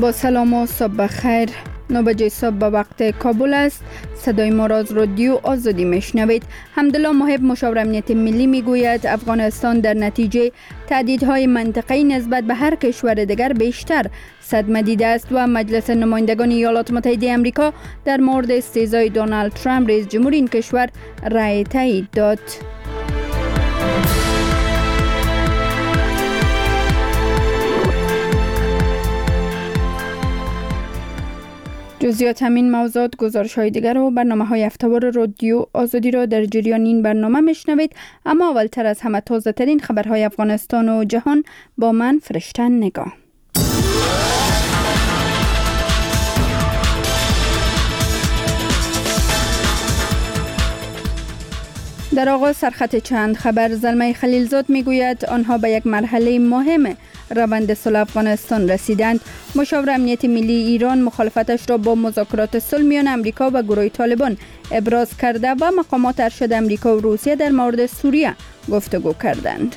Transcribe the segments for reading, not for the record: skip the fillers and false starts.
با سلام و صبح بخیر. 9 صبح به وقت کابل است. صدای ما را از رادیو آزادی میشنوید. حمدالله محب مشاور امنیت ملی میگوید افغانستان در نتیجه تهدیدهای منطقه‌ای نسبت به هر کشور دیگر بیشتر صدمه دیده است و مجلس نمایندگان ایالات متحده آمریکا در مورد استعزای دونالد ترامپ رئیس جمهور این کشور رأی تایید داد. جزئیات همین موضوعات، گزارش‌های دیگر و برنامه‌های هفته‌وار رادیو آزادی را در جریان این برنامه میشنوید. اما اولتر از همه تازه‌ترین خبرهای افغانستان و جهان با من فرشته نگاه. در آغاز سرخط چند خبر. زلمه خلیلزاد میگوید آنها به یک مرحله مهم روند صلح افغانستان رسیدند. مشاور امنیت ملی ایران مخالفتش را با مذاکرات صلح میان امریکا و گروه طالبان ابراز کرده و مقامات ارشد امریکا و روسیه در مورد سوریه گفتگو کردند.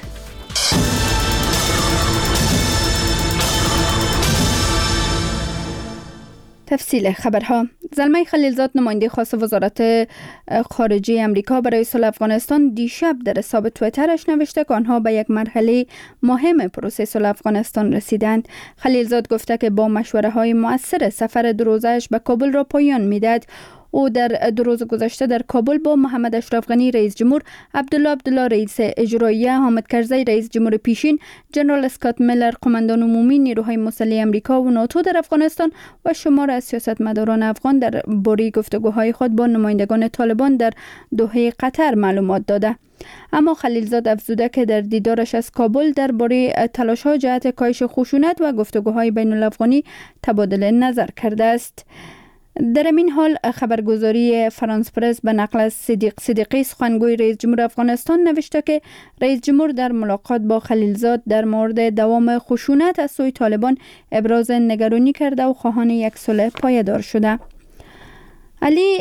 تفصیل خبرها. زلمه خلیلزاد نماینده خاص وزارت خارجه امریکا برای صلح افغانستان دیشب در حساب توییترش نوشته که آنها به یک مرحله مهم پروسه صلح افغانستان رسیدند. خلیلزاد گفته که با مشوره های مؤثر سفر دو روزه‌اش به کابل را پایان میداد. او در 2 روز گذشته در کابل با محمد اشرف غنی رئیس جمهور، عبدالله رئیس اجرایی، حامد کرزی رئیس جمهور پیشین، جنرال اسکات میلر قماندان عمومی نیروهای مسلح امریکا و ناتو در افغانستان و شمار از سیاستمداران افغان در باره گفتگوهای خود با نمایندگان طالبان در دوحه قطر معلومات داده. اما خلیلزاد افزوده که در دیدارش از کابل درباره تلاش‌ها جهت کاهش خشونت و گفتگوهای بین الافغانی تبادل نظر کرده است. در این حال خبرگزاری فرانس پرس به نقل از صدیقی سخنگوی رئیس جمهور افغانستان نوشته که رئیس جمهور در ملاقات با خلیلزاد در مورد دوام خشونت از سوی طالبان ابراز نگرانی کرده و خواهان یک صلح پایدار شده. علی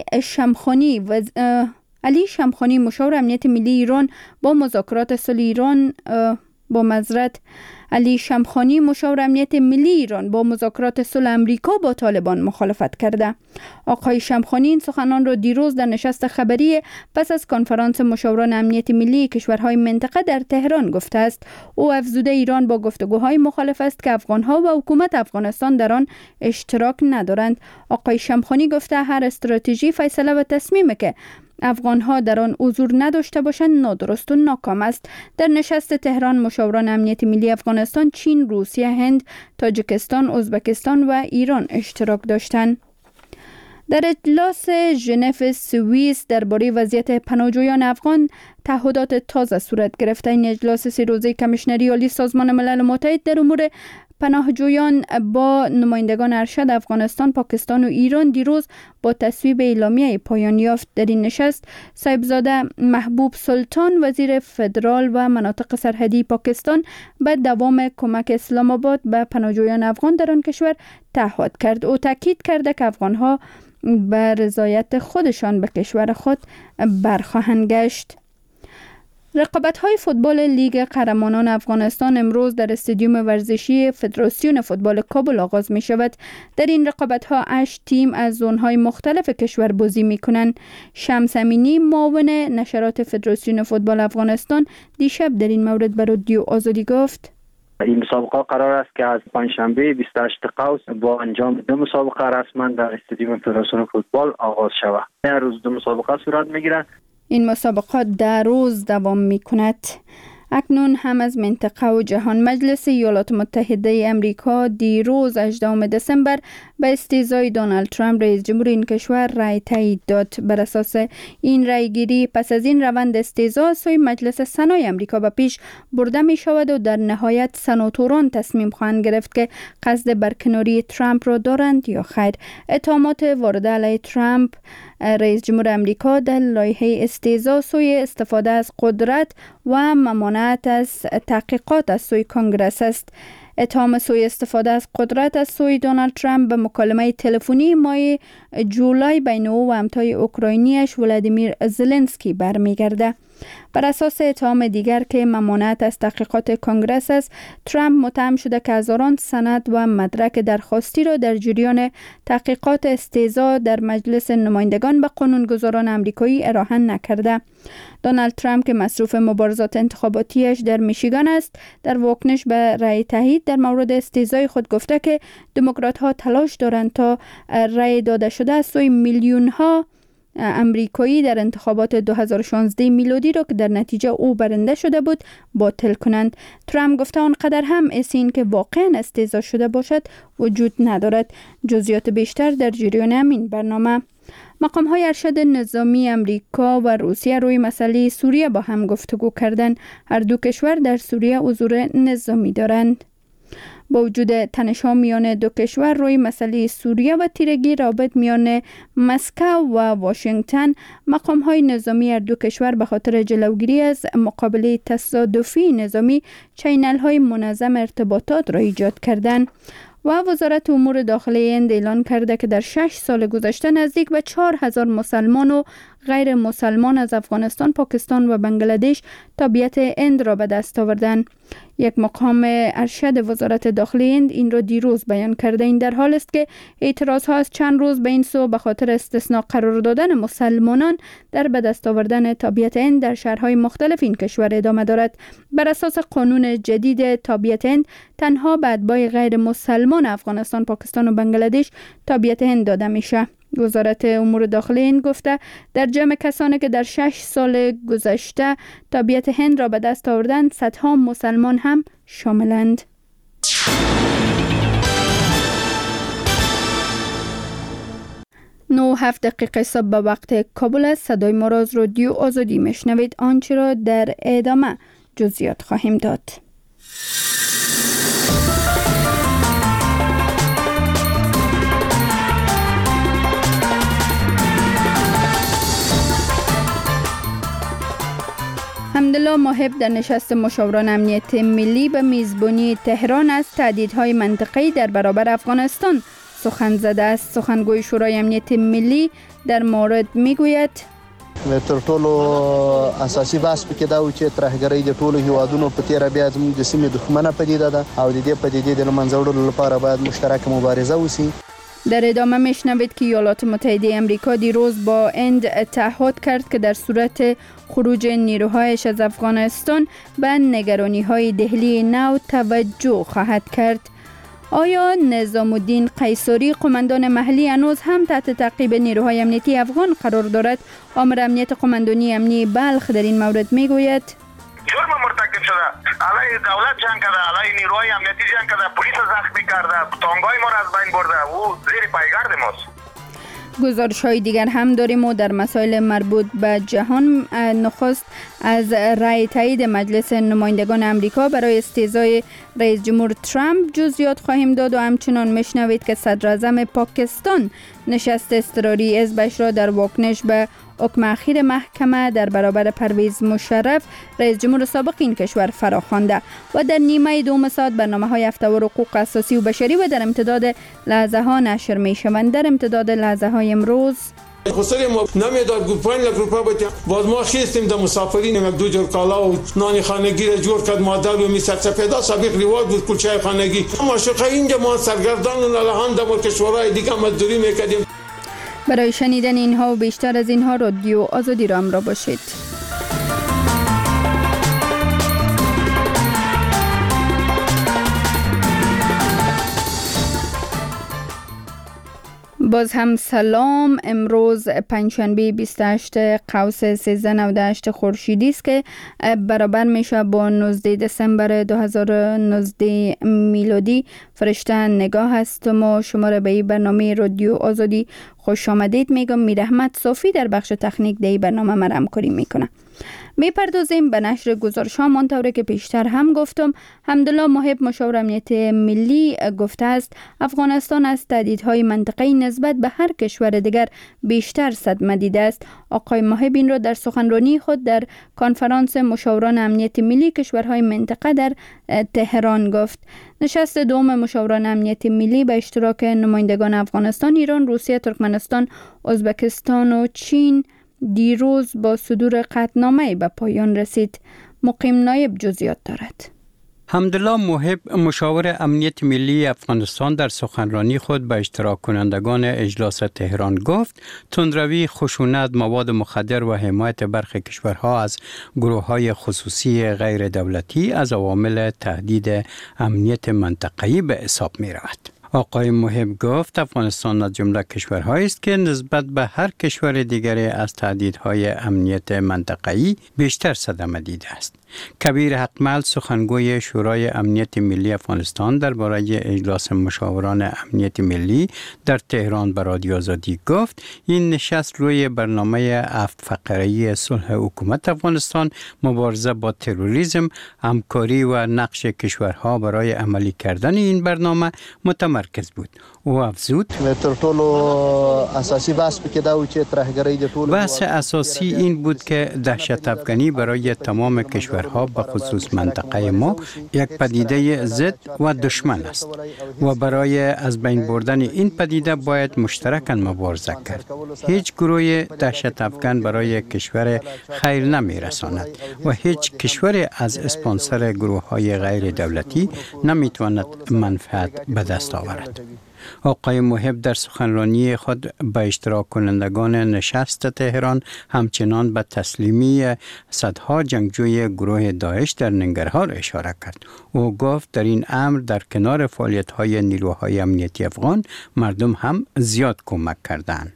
شمخانی مشاور امنیت ملی ایران با مذاکرات صلح ایران علی شمخانی مشاور امنیت ملی ایران با مذاکرات صلح امریکا با طالبان مخالفت کرده. آقای شمخانی این سخنان را دیروز در نشست خبری پس از کنفرانس مشاوران امنیت ملی کشورهای منطقه در تهران گفته است. او افزوده ایران با گفتگوهای مخالف است که افغانها و حکومت افغانستان در آن اشتراک ندارند. آقای شمخانی گفته هر استراتژی، فیصله و تصمیمی که افغانها در آن حضور نداشته باشند نادرست و ناکام است. در نشست تهران مشاوران امنیت ملی افغانستان، چین، روسیه، هند، تاجیکستان، ازبکستان و ایران اشتراک داشتند. در اجلاس ژنو سوئیس درباره وضعیت پناهجویان افغان تعهدات تازه صورت گرفته. این اجلاس 3 روزه کمیشنری عالی سازمان ملل متحد در امور پناهجویان با نمایندگان ارشد افغانستان، پاکستان و ایران دیروز با تصویب اعلامیه پایان یافت. در این نشست صاحبزاده محبوب سلطان وزیر فدرال و مناطق سرحدی پاکستان به دوام کمک اسلام آباد به پناهجویان افغان در آن کشور تعهد کرد. او تاکید کرده که افغانها به رضایت خودشان به کشور خود برخواهند گشت. رقابت‌های فوتبال لیگ قهرمانان افغانستان امروز در استادیوم ورزشی فدراسیون فوتبال کابل آغاز می شود. در این رقابت‌ها 8 تیم از زون‌های مختلف کشور بازی می‌کنند. شمس امینی معاون نشرات فدراسیون فوتبال افغانستان دیشب در این مورد به رادیو آزادی گفت: این مسابقه قرار است که از پنجشنبه 28 قوس با انجام 2 مسابقه رسما در استادیوم فدراسیون فوتبال آغاز شود. هر روز 2 مسابقه صورت می‌گیرد. این مسابقات 10 روز دوام می کند. اکنون هم از منطقه و جهان. مجلس ایالات متحده امریکا دیروز 18 دسامبر به استعزای دونالد ترامپ رئیس جمهور این کشور رأی تایید داد. بر اساس این رأی گیری پس از این روند استعزا سوی مجلس سنای امریکا به پیش برده می شود و در نهایت سناتوران تصمیم خواهند گرفت که قصد برکناری ترامپ را دارند یا خیر. اتهامات وارده علیه ترامپ رئیس جمهور امریکا در لایحه استعزا سوی استفاده از قدرت و ممانعت از تحقیقات از سوی کنگرس است. اتهام سوء استفاده از قدرت از سوی دونالد ترامپ به مکالمه تلفنی ماه جولای بین او و همتای اوکراینیش ولادیمیر زلنسکی برمیگرده. بر اساس اتهام دیگر که ممانعت از تحقیقات کنگره است، ترامپ متهم شده که هزاران سند و مدرک درخواستی را در جریان تحقیقات استهزا در مجلس نمایندگان به قانونگذاران آمریکایی ارائه نکرده. دونالد ترامپ که مصروف مبارزات انتخاباتیش در میشیگان است، در واکنش به رأی تایید در مورد استهزای خود گفته که دموکرات ها تلاش دارند تا رأی داده شده از سوی میلیون ها امریکایی در انتخابات 2016 میلادی را که در نتیجه او برنده شده بود باطل کنند. ترامپ گفته آنقدر هم این که واقعا استهزا شده باشد وجود ندارد. جزئیات بیشتر در جریان همین برنامه. مقام های ارشد نظامی امریکا و روسیه روی مسئله سوریه با هم گفتگو کردند. هر دو کشور در سوریه حضور نظامی دارند. با وجود تنش‌ها میان دو کشور روی مسئله سوریه و تیرگی رابط میان مسکو و واشنگتن، مقام‌های نظامی هر دو کشور به خاطر جلوگیری از مقابله تصادفی نظامی چینل‌های منظم ارتباطات را ایجاد کردند. و وزارت امور داخلی هند اعلان کرده که در 6 سال گذشته نزدیک به 4000 مسلمان و غیر مسلمان از افغانستان، پاکستان و بنگلادش تابعیت هند را به دست آوردند. یک مقام ارشد وزارت داخلی هند این را دیروز بیان کرده. این در حال است که اعتراض ها از چند روز به این سو به خاطر استثناء قرار دادن مسلمانان در به دست آوردن تابعیت هند در شهرهای مختلف این کشور ادامه دارد. بر اساس قانون جدید تابعیت هند تنها به اتباع غیر مسلمان افغانستان، پاکستان و بنگلادش تابعیت هند داده میشه. وزارت امور داخلی هند گفته در جمع کسانی که در 6 سال گذشته تابعیت هند را به دست آوردند، صدها مسلمان هم شاملند. 9:07 دقیقه صبح به وقت کابل است. صدای ما را از رادیو آزادی میشنوید. آنچه را در ادامه جزئیات خواهیم داد. حمدالله محب در نشست مشاوران امنیت ملی به میزبانی تهران از تهدیدهای منطقه‌ای در برابر افغانستان سخن زده است. سخنگوی شورای امنیت ملی در مورد میگوید تر ټولو اساسي بحث پکې دا و چې ترهګرۍ د ټولو هیوادونو په تیر بیا زموږ د سیمې دښمنه پدیده ده او د دې پدیدې د منځوړلو لپاره باید مشترک مبارزه وشي. در ادامه میشنوید که ایالات متحده امریکا دیروز با هند تعهد کرد که در صورت خروج نیروهایش از افغانستان به نگرانی‌های دهلی نو توجه خواهد کرد. آیا نظام الدین قیصری قماندان محلی هنوز هم تحت تعقیب نیروهای امنیتی افغان قرار دارد؟ آمر امنیت قماندانی امنی بلخ در این مورد میگوید جرم مرتکب شده، علیه دولت جنگ کرده، علیه نیروهای امنیتی جنگ کرده، پلیس زخمی کرده، تانگای ما را از بین برده، او زیر پایگرد ماست. گزارش‌های دیگر هم داریم و در مسائل مربوط به جهان نخست از رأی تایید مجلس نمایندگان امریکا برای استعزای رئیس جمهور ترامپ جزئیات خواهیم داد و همچنان میشنوید که صدر اعظم پاکستان نشست اضطراری حزبش را در واکنش به حکم اخیر محکمه در برابر پرویز مشرف رئیس جمهور سابق این کشور فراخوانده. و در نیمه دوم ساعت برنامه‌های هفته‌وار حقوق اساسی و بشری و در امتداد لحظه ها نشر می‌شوند. در امتداد لحظه های امروز خسری ما نمیداد گفت 5 لک روپیه بود. باز ما خواستیم در مسافرین یک دو جور کالا و نان خانگی را جور کرد مادر و میسر سپیدا سابق رواج بود کوچه خانگی. ما شوخه اینجا ما سرگردان و الان در کشورهای دیگه مزدوری میکردیم. برای شنیدن اینها و بیشتر از اینها رادیو آزادی را همراه باشید. باز هم سلام. امروز پنجشنبه 28 قوس 1398 خورشیدی است که برابر میشه با 19 دسامبر 2019 میلادی. فرشته نگاه هستم و شما را به این برنامه رادیو آزادی خوش آمدید میگم. میرحمت صافی در بخش تکنیک در این برنامه ما همکاری میکنه. میپردازیم به نشر گزارش ها. منطوره که پیشتر هم گفتم، حمدالله محب مشاور امنیت ملی گفته است افغانستان از تهدیدهای منطقه‌ای نسبت به هر کشور دیگر بیشتر صدمه دیده است. آقای محب این را در سخنرانی خود در کنفرانس مشاوران امنیت ملی کشورهای منطقه در تهران گفت. نشست دوم مشاوران امنیت ملی به اشتراک نمایندگان افغانستان، ایران، روسیه، ترکمنستان، ازبکستان و چین دیروز با صدور قطعنامه به پایان رسید. مقیم نایب جزئیات دارد. حمدالله محب مشاور امنیت ملی افغانستان در سخنرانی خود به اشتراک کنندگان اجلاس تهران گفت تندروی، خشونت، مواد مخدر و حمایت برخی کشورها از گروه‌های خصوصی غیر دولتی از عوامل تهدید امنیت منطقه‌ای به حساب می‌رود. آقای محب گفت افغانستان از جمله کشورهایی است که نسبت به هر کشور دیگری از تهدیدهای امنیت منطقه‌ای بیشتر صدمه دیده است. کبیر حقمل، سخنگوی شورای امنیت ملی افغانستان، درباره اجلاس مشاوران امنیت ملی در تهران به رادیو آزادی گفت این نشست روی برنامه 7 فقره‌ای صلح حکومت افغانستان، مبارزه با تروریسم، همکاری و نقش کشورها برای عملی کردن این برنامه متمرکز بود. او افزود بحث اساسی این بود که دهشت افغانی برای تمام کشورها به خصوص منطقه ما یک پدیده ضد و دشمن است و برای از بین بردن این پدیده باید مشترکاً مبارزه کرد. هیچ گروه دهشت افغان برای کشور خیر نمی رساند و هیچ کشور از اسپانسر گروه‌های غیر دولتی نمی تواند منفعت به دست آورد. آقای محب در سخنرانی خود به اشتراک کنندگان نشست تهران همچنان به تسلیمی صدها جنگجوی گروه داعش در ننگرهار اشاره کرد. او گفت در این امر در کنار فعالیت‌های نیروهای امنیتی افغان مردم هم زیاد کمک کردند.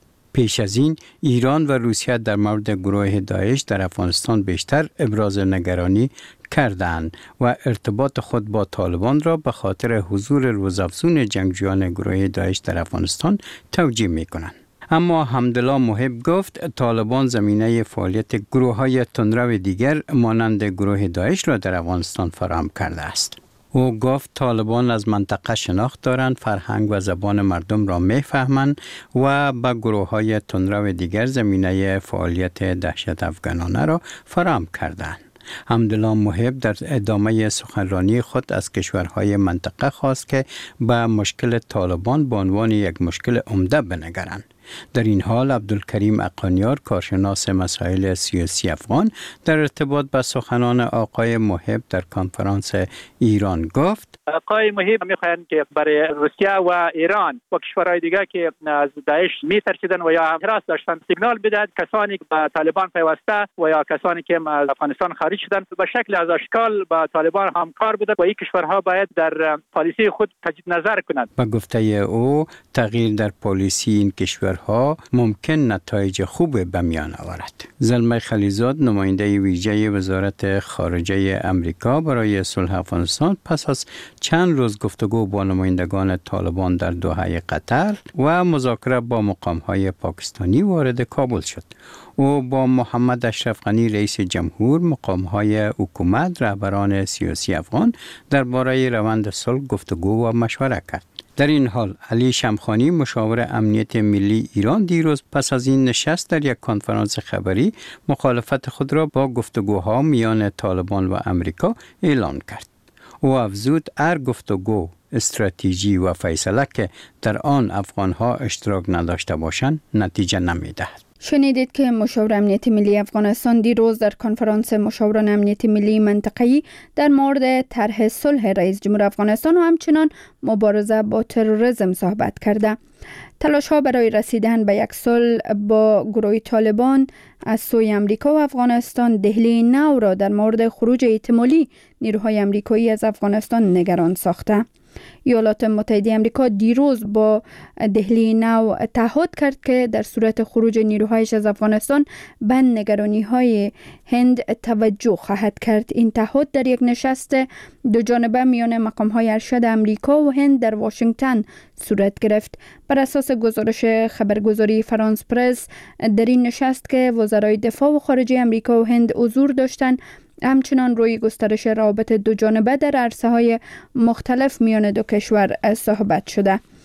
پیش از این ایران و روسیه در مورد گروه داعش در افغانستان بیشتر ابراز نگرانی کردند و ارتباط خود با طالبان را به خاطر حضور روزافزون جنگجویان گروه داعش در افغانستان توجیه می‌کنند. اما حمدالله محب گفت طالبان زمینه فعالیت گروه‌های تندرو دیگر مانند گروه داعش را در افغانستان فراهم کرده است. او گفت طالبان از منطقه شناخت دارند، فرهنگ و زبان مردم را می‌فهمند و به گروه‌های تندرو دیگر زمینه فعالیت دهشت افغانانه را فراهم کردند. حمدالله محب در ادامه سخنرانی خود از کشورهای منطقه خواست که به مشکل طالبان به عنوان یک مشکل عمده بنگرند. در این حال عبدالکریم اقانیار، کارشناس مسائل سیاسی افغان، در ارتباط با سخنان آقای محب در کنفرانس ایران گفت آقای محب می‌خواهند که برای روسیه و ایران و کشورهای دیگر که از داعش می‌ترسیدند و یا حراس داشتند سیگنال بدهد کسانی که به طالبان پیوسته و یا کسانی که از افغانستان خارج شدند به شکل از اشکال با طالبان همکار بودند و این کشورها باید در پالیسی خود تجدید نظر کنند. با گفته او تغییر در پالیسی این کشورها ممکن نتایج خوب به میان آورد. زلمه خلیزاد، نماینده ویژه وزارت خارجه امریکا برای صلح افغانستان، پس از چند روز گفتگو با نمایندگان طالبان در دوحه قطر و مذاکره با مقام‌های پاکستانی وارد کابل شد. او با محمد اشرف غنی رئیس جمهور، مقام‌های حکومت، رهبران سیاسی افغان درباره روند صلح گفتگو و مشوره کرد. در این حال علی شمخانی، مشاور امنیت ملی ایران، دیروز پس از این نشست در یک کنفرانس خبری مخالفت خود را با گفتگوها میان طالبان و امریکا اعلان کرد. او افزود هر گفتگو، استراتژی و فیصله که در آن افغانها اشتراک نداشته باشند نتیجه نمی‌دهد. شنیدید که مشاور امنیت ملی افغانستان دیروز در کنفرانس مشاوران امنیت ملی منطقه‌ای در مورد طرح صلح رئیس جمهور افغانستان و همچنان مبارزه با تروریسم صحبت کرده. تلاش‌ها برای رسیدن به یک صلح با گروه طالبان از سوی امریکا و افغانستان دهلی نو را در مورد خروج احتمالی نیروهای امریکایی از افغانستان نگران ساخته. ایالات متحده آمریکا دیروز با دهلی نو تعهد کرد که در صورت خروج نیروهایش از افغانستان به نگرانی‌های هند توجه خواهد کرد. این تعهد در یک نشست دو جانبه میان مقام‌های ارشد آمریکا و هند در واشنگتن صورت گرفت. بر اساس گزارش خبرگزاری فرانس پرس، در این نشست که وزرای دفاع و خارجه آمریکا و هند حضور داشتند، همچنان روی گسترش روابط دو جانبه در عرصه‌های مختلف میان دو کشور صحبت شده.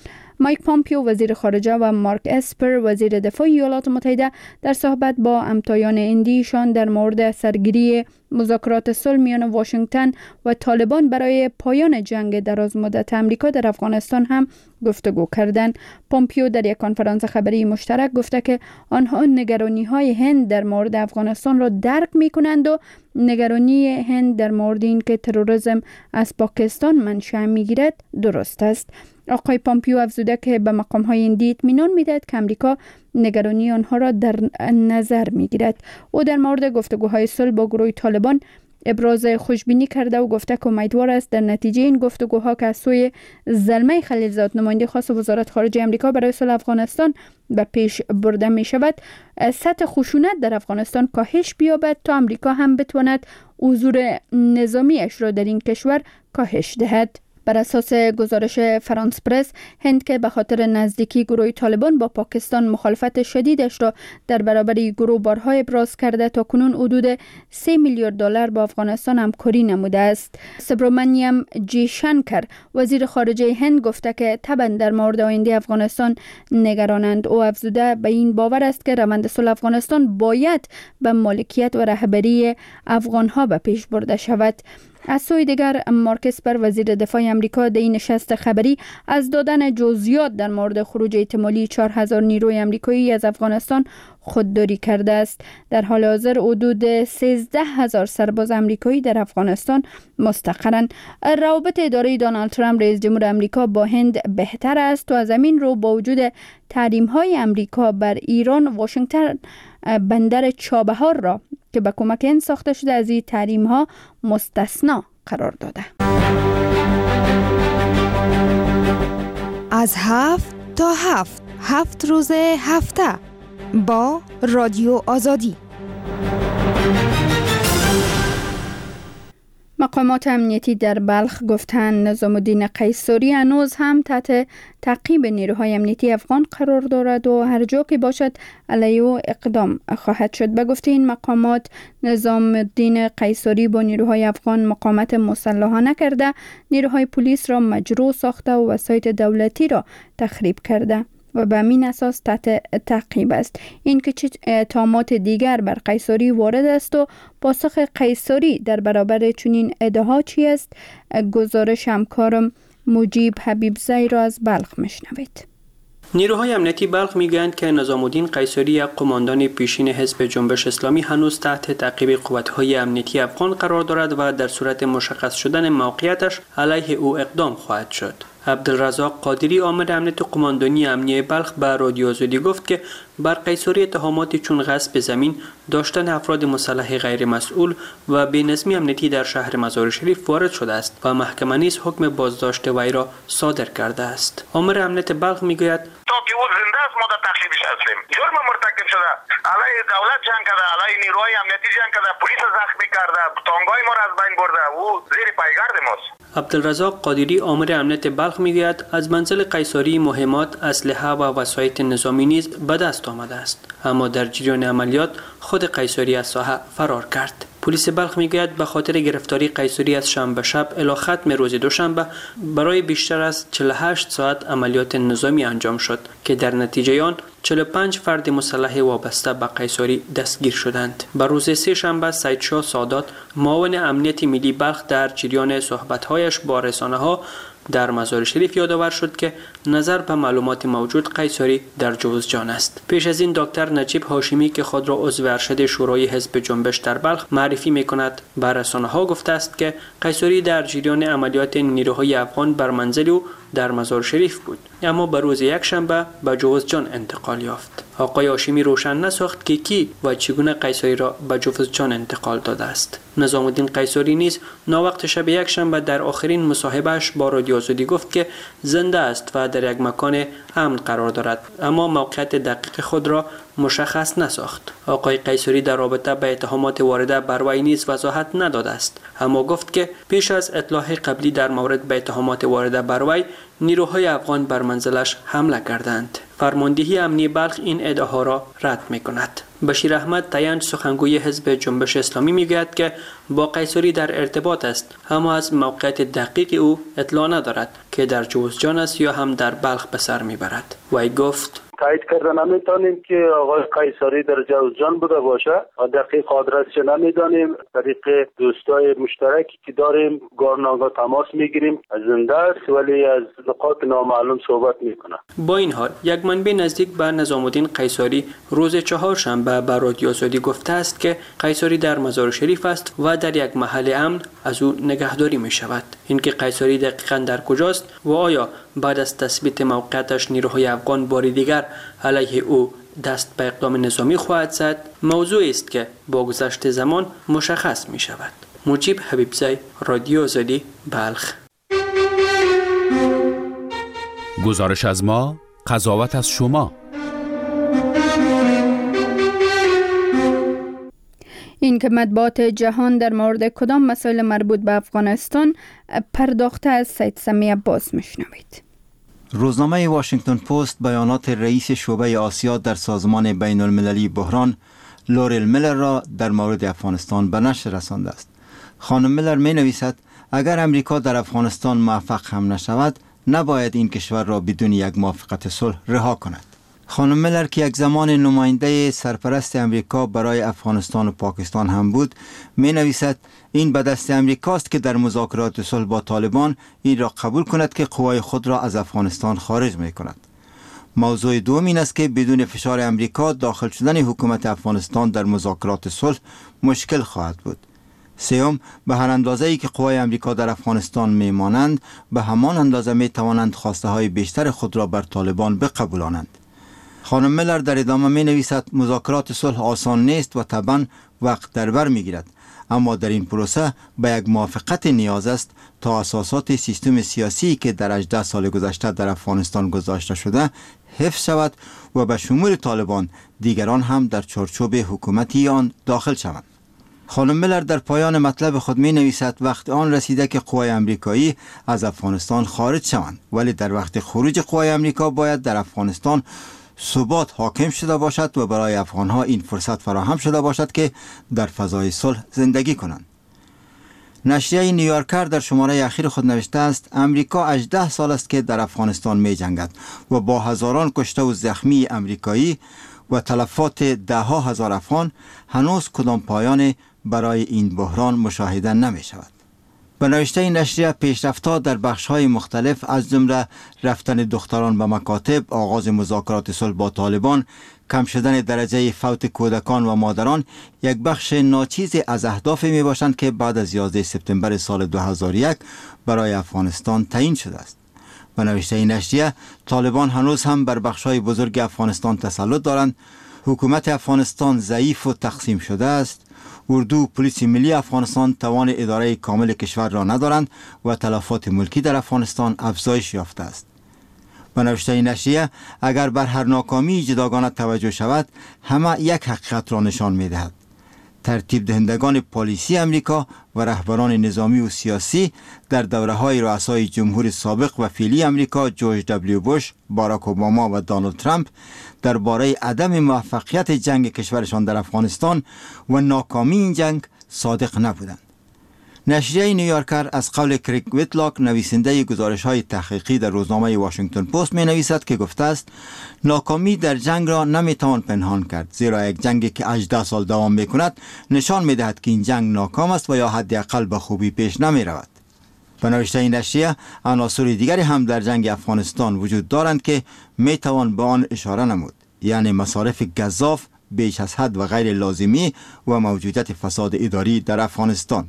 مایک پامپیو وزیر خارجه و مارک اسپر وزیر دفاع ایالات متحده در صحبت با همتایان هندیشان در مورد سرگیری مذاکرات صلح میان واشنگتن و طالبان برای پایان جنگ دراز مدت آمریکا در افغانستان هم گفتگو کردند. پامپیو در یک کنفرانس خبری مشترک گفته که آنها نگرانی‌های هند در مورد افغانستان را درک می‌کنند و نگرانی هند در مورد اینکه تروریسم از پاکستان منشأ می‌گیرد درست است. آقای پامپیو افزوده که به مقام‌های هندی اطمینان می‌دهد که آمریکا نگرانی آنها را در نظر می‌گیرد. او در مورد گفتگوهای صلح با گروه طالبان ابراز خوشبینی کرده و گفته که امیدوار است در نتیجه این گفتگوها که از سوی زلمه خلیلزاد نماینده خاص وزارت خارجه آمریکا برای صلح افغانستان به پیش برده می شود، سطح خشونت در افغانستان کاهش بیابد تا آمریکا هم بتواند حضور نظامیش را در این کشور کاهش دهد. بر اساس گزارش فرانس پرس، هند که به خاطر نزدیکی گروه طالبان با پاکستان مخالفت شدیدش را در برابر گروه بارها ابراز کرده، تا کنون حدود 3 میلیارد دلار با افغانستان همکاری نموده است. سبرامانیام جی شنکر وزیر خارجه هند گفته که طبعا در مورد آینده افغانستان نگرانند. او افزوده به این باور است که روند صلح افغانستان باید به مالکیت و رهبری افغانها به پیش برده شود. از سوی دیگر مارک اسپر وزیر دفاع آمریکا در این نشست خبری از دادن جزئیات در مورد خروج احتمالی 4000 نیروی آمریکایی از افغانستان خودداری کرده است. در حال حاضر حدود 13000 سرباز آمریکایی در افغانستان مستقرند. روابط اداره دونالد ترامپ رئیس جمهور آمریکا با هند بهتر است و از همین رو با وجود تحریم‌های آمریکا بر ایران، واشنگتن بندر چابهار را که به کمک هند ساخته شده از این تحریم‌ها مستثنا قرار داده. از 7 تا 7 روز هفته با رادیو آزادی. مقامات امنیتی در بلخ گفتند نظام الدین قیصری هنوز هم تحت تعقیب نیروهای امنیتی افغان قرار دارد و هر جا که باشد علیه او اقدام خواهد شد. به گفته این مقامات، نظام الدین قیصری با نیروهای افغان مقاومت مسلحانه کرده، نیروهای پلیس را مجروح ساخته و وسایط دولتی را تخریب کرده و به همین اساس تحت تعقیب است. این که چه اتهامات دیگر بر قیصری وارد است و پاسخ قیصری در برابر چنین ادعاها چی است، گزارش همکارم مجیب حبیبزی را از بلخ میشنوید. نیروهای امنیتی بلخ میگویند که نظام الدین قیصری، یک قماندان پیشین حزب جنبش اسلامی، هنوز تحت تعقیب قوت‌های امنیتی افغان قرار دارد و در صورت مشخص شدن موقعیتش علیه او اقدام خواهد شد. عبدالرزاق قادری، آمر امنیت قماندانی امنیه بلخ، به رادیو آزادی گفت که بر قیصری اتهاماتی چون غصب زمین، داشتن افراد مسلح غیر مسئول و بی‌نظمی امنیتی در شهر مزار شریف وارد شده است و محکمه نیز حکم بازداشت وی را صادر کرده است. آمر امنیت بلخ میگوید تا که او زنده است ما در تخریبش هستیم. جرم مرتکب شده، علیه دولت جنگ کرده، علیه نیروهای امنیتی جنگ کرده، پلیس زخمی کرده، تانگای ما را از بین برده. او زیر پایگرد ماست. عبدالرزاق قادری، آمر امنیت بلخ میگوید از منزل قیصری مهمات، اسلحه و وسایط نظامی نیز به دست آمده است، اما در جریان عملیات خود قیصری از ساحه فرار کرد. پلیس بلخ میگوید به خاطر گرفتاری قیصری از شنبه شب الی ختم روز دوشنبه برای بیشتر از 48 ساعت عملیات نظامی انجام شد که در نتیجه آن 45 فرد مسلح وابسته به قیصری دستگیر شدند. بر روز سه شنبه سید شاه سادات، معاون امنیت ملی بلخ، در جریان صحبت‌هایش با رسانه‌ها در مزار شریف یادآور شد که نظر به معلومات موجود قیصری در جوزجان است. پیش از این دکتر نجیب هاشمی که خود را عضو ارشد شورای حزب جنبش در بلخ معرفی می‌کند، به رسانه‌ها گفته است که قیصری در جریان عملیات نیروهای افغان بر منزل او در مزار شریف بود، اما به روز یکشنبه به جوزجان انتقال یافت. آقای هاشمی روشن نساخت که کی و چگونه قیصری را به جوزجان انتقال داده است. نظام الدین قیصری نیز ناوقت شب یکشنبه در آخرین مصاحبهش با رادیو آزادی گفت که زنده است و در یک مکان امن قرار دارد، اما موقعیت دقیق خود را مشخص نساخت. آقای قیصری در رابطه به اتهامات وارده بر وی نیز وضاحت نداده است، اما گفت که پیش از اطلاع قبلی در مورد به اتهامات وارده بر وی، نیروهای افغان بر منزلش حمله کردند. فرماندهی امنیه بلخ این ادعاها را رد می‌کند. بشیر احمد تایان سخنگوی حزب جنبش اسلامی میگوید که با قیصری در ارتباط است، اما از موقعیت دقیق او اطلاع ندارد که در جوزجان است یا هم در بلخ به سر میبرد. وی گفت تایید کردن نمیتونیم که آقای قیصری در جوزجان بوده باشه. دقیق آدرسش نمیدانیم. طریق دوستای مشترکی که داریم گارناگاه تماس میگیریم، زنده است ولی از نقاط نامعلوم صحبت میکنه. با این حال یک منبع نزدیک به نظام الدین قیصری روز چهارشنبه به رادیو آزادی گفته است که قیصری در مزار شریف است و در یک محل امن از او نگهداری می شود. اینکه قیصری دقیقاً در کجاست و آیا بعد از تثبیت موقعیتش نیروهای افغان بار دیگر علیه او دست به اقدام نظامی خواهد زد، موضوعی است که با گذشت زمان مشخص می شود. مجیب حبیبزی، رادیو آزادی، بلخ. گزارش از ما، قضاوت از شما. این که مطبوعات جهان در مورد کدام مسائل مربوط به افغانستان پرداخته از سید سمی عباس میشنوید. روزنامه واشنگتن پست بیانات رئیس شعبه آسیا در سازمان بین المللی بحران لوریل میلر را در مورد افغانستان به نشر رسانده است. خانم میلر می نویسد اگر امریکا در افغانستان موفق هم نشود، نباید این کشور را بدون یک موافقت صلح رها کند. خانم میلر که یک زمان نماینده سرپرست امریکا برای افغانستان و پاکستان هم بود، می نویسد این به دست امریکاست که در مذاکرات صلح با طالبان این را قبول کند که قوای خود را از افغانستان خارج می کند. موضوع دوم این است که بدون فشار امریکا داخل شدن حکومت افغانستان در مذاکرات صلح مشکل خواهد بود. سوم، به هر اندازه‌ای که قوای امریکا در افغانستان میمانند، به همان اندازه می توانند خواسته های بیشتر خود را بر طالبان بقبولانند. خانم میلر در ادامه می نویسد مذاکرات صلح آسان نیست و طبعا وقت در بر می گیرد، اما در این پروسه به یک موافقت نیاز است تا اساسات سیستم سیاسی که در 18 سال گذشته در افغانستان گذاشته شده حفظ شود و به شمول طالبان دیگران هم در چارچوب حکومتی آن داخل شوند. خانم میلر در پایان مطلب خود می نویسد وقت آن رسیده که قوای امریکایی از افغانستان خارج شوند، ولی در وقت خروج قوای امریکا باید در افغانستان ثبات حاکم شده باشد و برای افغانها این فرصت فراهم شده باشد که در فضای صلح زندگی کنند. نشریه نیویورکر در شماره اخیر خود نوشته است امریکا 18 سال است که در افغانستان می جنگد و با هزاران کشته و زخمی امریکایی و تلفات ده ها هزار افغان هنوز کدام پایان برای این بحران مشاهده نمی شود. به نوشته نشریه پیشرفت‌ها در بخش‌های مختلف از جمله رفتن دختران به مکاتب، آغاز مذاکرات صلح با طالبان، کم شدن درجه فوت کودکان و مادران یک بخش ناچیز از اهدافی میباشند که بعد از 11 سپتامبر سال 2001 برای افغانستان تعیین شده است. به نوشته نشریه طالبان هنوز هم بر بخش‌های بزرگ افغانستان تسلط دارند، حکومت افغانستان ضعیف و تقسیم شده است، اردو و پلیس ملی افغانستان توان اداره کامل کشور را ندارند و تلفات ملکی در افغانستان افزایش یافته است. به نوشته نشریه اگر بر هر ناکامی جداگانه توجه شود، همه یک حقیقت را نشان می دهد. ترتیب دهندگان پلیسی امریکا و رهبران نظامی و سیاسی در دوره‌های رؤسای جمهور سابق و فعلی امریکا جورج دبلیو بوش، باراک اوباما و دونالد ترامپ درباره عدم موفقیت جنگ کشورشان در افغانستان و ناکامی این جنگ صادق نبودند. نشریه نیویورکر از قول کریگ ویتلاک نویسنده گزارش‌های تحقیقی در روزنامه واشنگتن پست می نویسد که گفته است ناکامی در جنگ را نمیتوان پنهان کرد، زیرا یک جنگی که 18 سال دوام میکند نشان میدهد که این جنگ ناکام است و یا حداقل به خوبی پیش نمی رود. به نوشته این نشریه عناصر دیگری هم در جنگ افغانستان وجود دارند که میتوان به آن اشاره نمود، یعنی مصارف گزاف بیش از حد و غیر لازمی و موجودیت فساد اداری در افغانستان.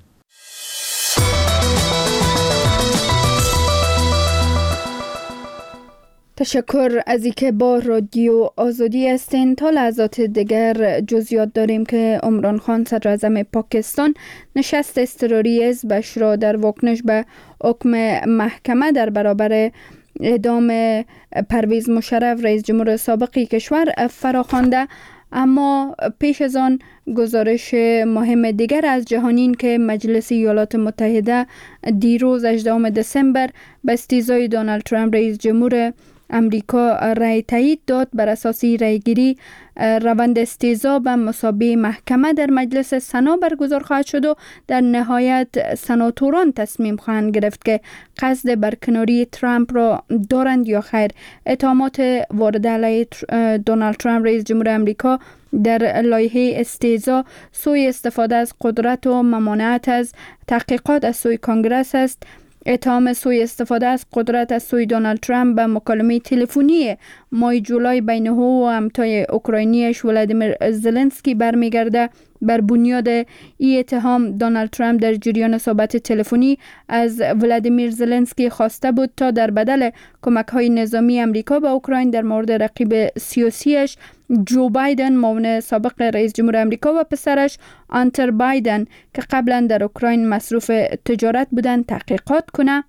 تشکر از اینکه با رادیو آزادی هستین. تا لحظات دیگر جزئیات داریم که عمران خان صدر اعظم پاکستان نشست اضطراری حزبش را در واکنش به حکم محکمه در برابر اعدام پرویز مشرف رئیس جمهور سابق کشور فراخوانده. اما پیش از آن گزارش مهم دیگر از جهانین که مجلس ایالات متحده دیروز 18 دسامبر به استیضای دونالد ترامپ رئیس جمهور امریکا رأی تایید داد. بر اساس رأیگیری روند استیضاح به مسابقه محکمه در مجلس سنا برگزار خواهد شد و در نهایت سناتوران تصمیم خواهند گرفت که قصد برکناری ترامپ را دارند یا خیر. اتهامات وارده علیه دونالد ترامپ رئیس جمهور امریکا در لایحه استیضاح سوء استفاده از قدرت و ممانعت از تحقیقات از سوی کنگره است. اتهام سوء استفاده از قدرت از سوی دونالد ترامپ به مکالمه تلفنی ماه جولای بین او و همتای اوکراینیش ولادیمیر زلنسکی برمیگرده. بر بنیاد این اتهام دونالد ترامپ در جریان صحبت تلفنی از ولادیمیر زلنسکی خواسته بود تا در بدل کمک‌های نظامی امریکا به اوکراین در مورد رقیب سیاسیش جو بایدن معاون سابق رئیس جمهور امریکا و پسرش آنتر بایدن که قبلا در اوکراین مصروف تجارت بودند تحقیقات کنه.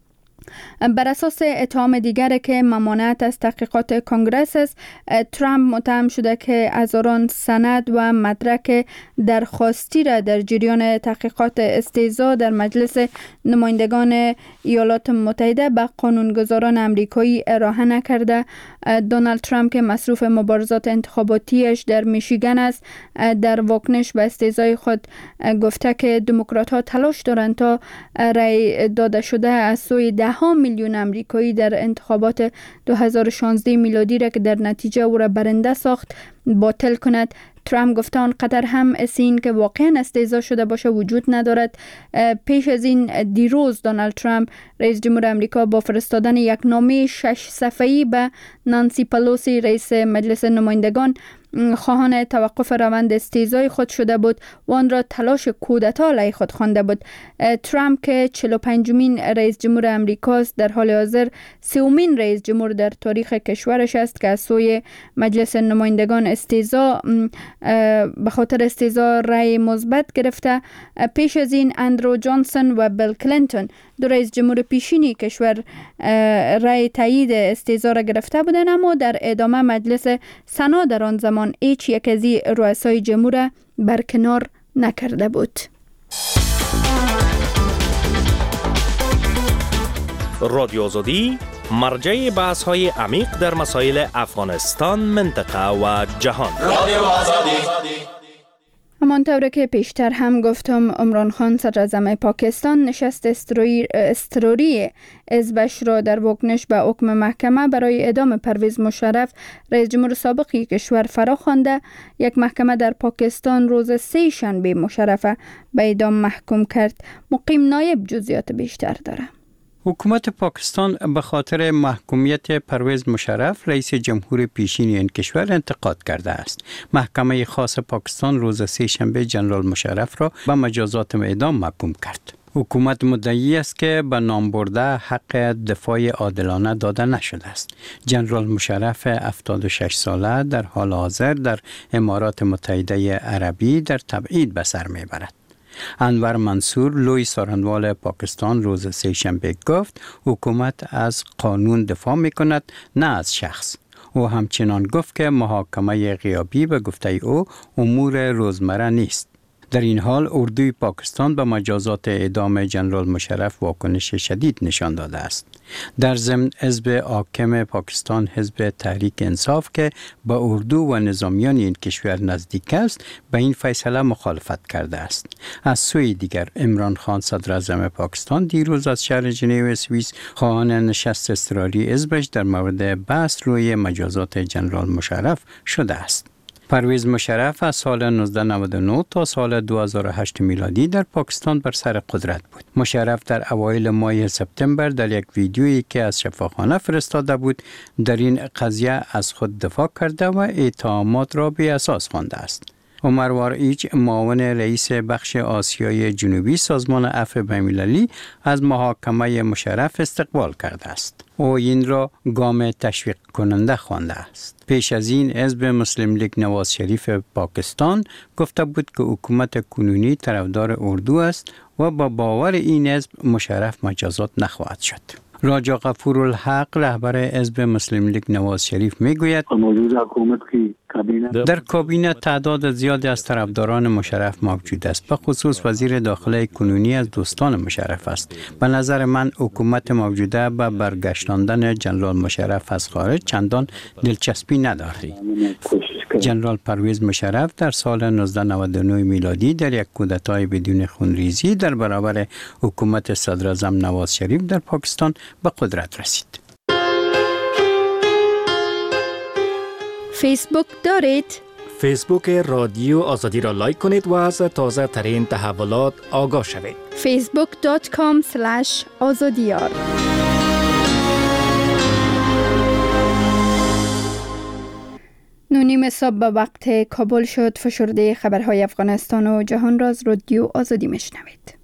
بر اساس اتهام دیگر که ممانعت از تحقیقات کنگره است، ترامپ متهم شده که هزاران سند و مدرک درخواستی را در جریان تحقیقات استیضاح در مجلس نمایندگان ایالات متحده به قانونگذاران امریکایی ارائه نکرده. دونالد ترامپ که مصروف مبارزات انتخاباتیش در میشیگن است، در واکنش به استیضاح خود گفته که دموکرات ها تلاش دارند تا رأی داده شده از سوی 10 میلیون امریکایی در انتخابات 2016 میلادی را که در نتیجه او را برنده ساخت باطل کند. ترامپ گفته آنقدر هم این که واقعا استیضاح شده باشه وجود ندارد. پیش از این دیروز دونالد ترامپ رئیس جمهور امریکا با فرستادن یک نامه 6 صفحه‌ای به نانسی پلوسی رئیس مجلس نمایندگان خواهان توقف روند استیضاح خود شده بود و آن را تلاش کودتا علیه خود خوانده بود. ترامپ که 45مین رئیس جمهور امریکاست، در حال حاضر 3مین رئیس جمهور در تاریخ کشورش است که از سوی مجلس نمایندگان استیضاح به خاطر استیضاح رأی مثبت گرفته. پیش از این اندرو جانسون و بیل کلینتون دو رئیس جمهور پیشینی کشور رأی تایید استیضاح را گرفته بودند، اما در ادامه مجلس سنا در آن زمان هیچ یک از رؤسای جمهور برکنار نکرده بود. رادیو آزادی مرجع بحث های عمیق در مسائل افغانستان، منطقه و جهان. رادیو آزادی. همانطور که پیشتر هم گفتم، عمران خان صدراعظم پاکستان نشست اضطراری حزبش را در واکنش به حکم محکمه برای اعدام پرویز مشرف رئیس جمهور سابق کشور فرا خوانده. یک محکمه در پاکستان روز 3 شنبه مشرف به اعدام محکوم کرد. مقیم نایب جزئیات بیشتر داره. حکومت پاکستان به خاطر محکومیت پرویز مشرف رئیس جمهور پیشین این کشور انتقاد کرده است. محکمه خاص پاکستان روز 3 شنبه جنرال مشرف را به مجازات اعدام محکوم کرد. حکومت مدعی است که به نام برده حق دفاع عادلانه داده نشده است. جنرال مشرف 76 ساله در حال حاضر در امارات متحده عربی در تبعید به سر میبرد. انور منصور لوی سخنگوی پاکستان روز 3 شنبه گفت حکومت از قانون دفاع میکند نه از شخص. او همچنان گفت که محاکمه غیابی به گفته او امور روزمره نیست. در این حال اردوی پاکستان به مجازات اعدام جنرال مشرف واکنش شدید نشان داده است. در ضمن حزب حاکم پاکستان حزب تحریک انصاف که به اردو و نظامیان این کشور نزدیک است به این فیصله مخالفت کرده است. از سوی دیگر عمران خان صدراعظم پاکستان دیروز از شهر ژنو سوئیس خواهان نشست اضطراری حزبش در مورد بحث روی مجازات جنرال مشرف شده است. پرویز مشرف از سال 1999 تا سال 2008 میلادی در پاکستان بر سر قدرت بود. مشرف در اوایل ماه سپتامبر در یک ویدیویی که از شفاخانه فرستاده بود در این قضیه از خود دفاع کرده و اتهامات را بی اساس خوانده است. عمر وارئیچ معاون رئیس بخش آسیای جنوبی سازمان عفو بین‌المللی از محاکمه مشرف استقبال کرده است. او این را گام تشویق کننده خوانده است. پیش از این حزب مسلم لیگ نواز شریف پاکستان گفته بود که حکومت کنونی طرفدار اردو است و با باور این حزب مشرف مجازات نخواهد شد. راجا غفور الحق رهبر حزب مسلم لیگ نواز شریف میگوید موجود حکومت کی در کابینه تعداد زیادی از طرفداران مشرف موجود است. به خصوص وزیر داخله کنونی از دوستان مشرف است. به نظر من حکومت موجوده به برگشتاندن جنرال مشرف از خارج چندان دلچسپی ندارد. جنرال پرویز مشرف در سال 1999 میلادی در یک کودتای بدون خونریزی در برابر حکومت صدراعظم نواز شریف در پاکستان به قدرت رسید. فیسبوک دارید؟ فیسبوک رادیو آزادی را لایک کنید و از تازه ترین تحولات آگاه شوید. facebook.com/azadiyar. نونیم صبح به وقت کابل شد. فشرده خبرهای افغانستان و جهان را از رادیو آزادی میشنوید.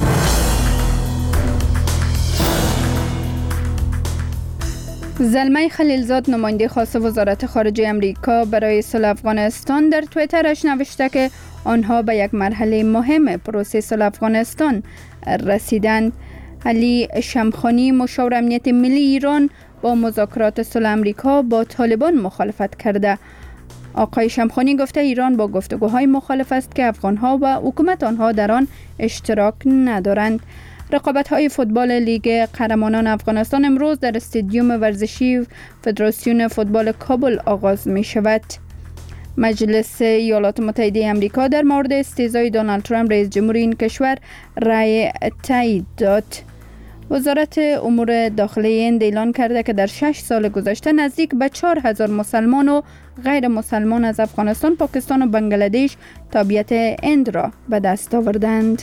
زلمه خلیلزاد نماینده خاص وزارت خارجه امریکا برای صلح افغانستان در توییترش نوشته که آنها به یک مرحله مهم پروسه صلح افغانستان رسیدند. علی شمخانی مشاور امنیت ملی ایران با مذاکرات صلح امریکا با طالبان مخالفت کرده. آقای شمخانی گفته ایران با گفتگوهای مخالف است که افغانها و حکومت آنها در آن اشتراک ندارند. رقابت‌های فوتبال لیگ قهرمانان افغانستان امروز در استادیوم ورزشی فدراسیون فوتبال کابل آغاز می شود. مجلس ایالات متحده آمریکا در مورد استعزای دونالد ترامپ رئیس جمهوری این کشور رأی تایید داد. وزارت امور داخلی هند اعلان کرده که در 6 سال گذشته نزدیک به 4000 مسلمان و غیر مسلمان از افغانستان، پاکستان و بنگلادش تابعیت هند را به دست آوردند.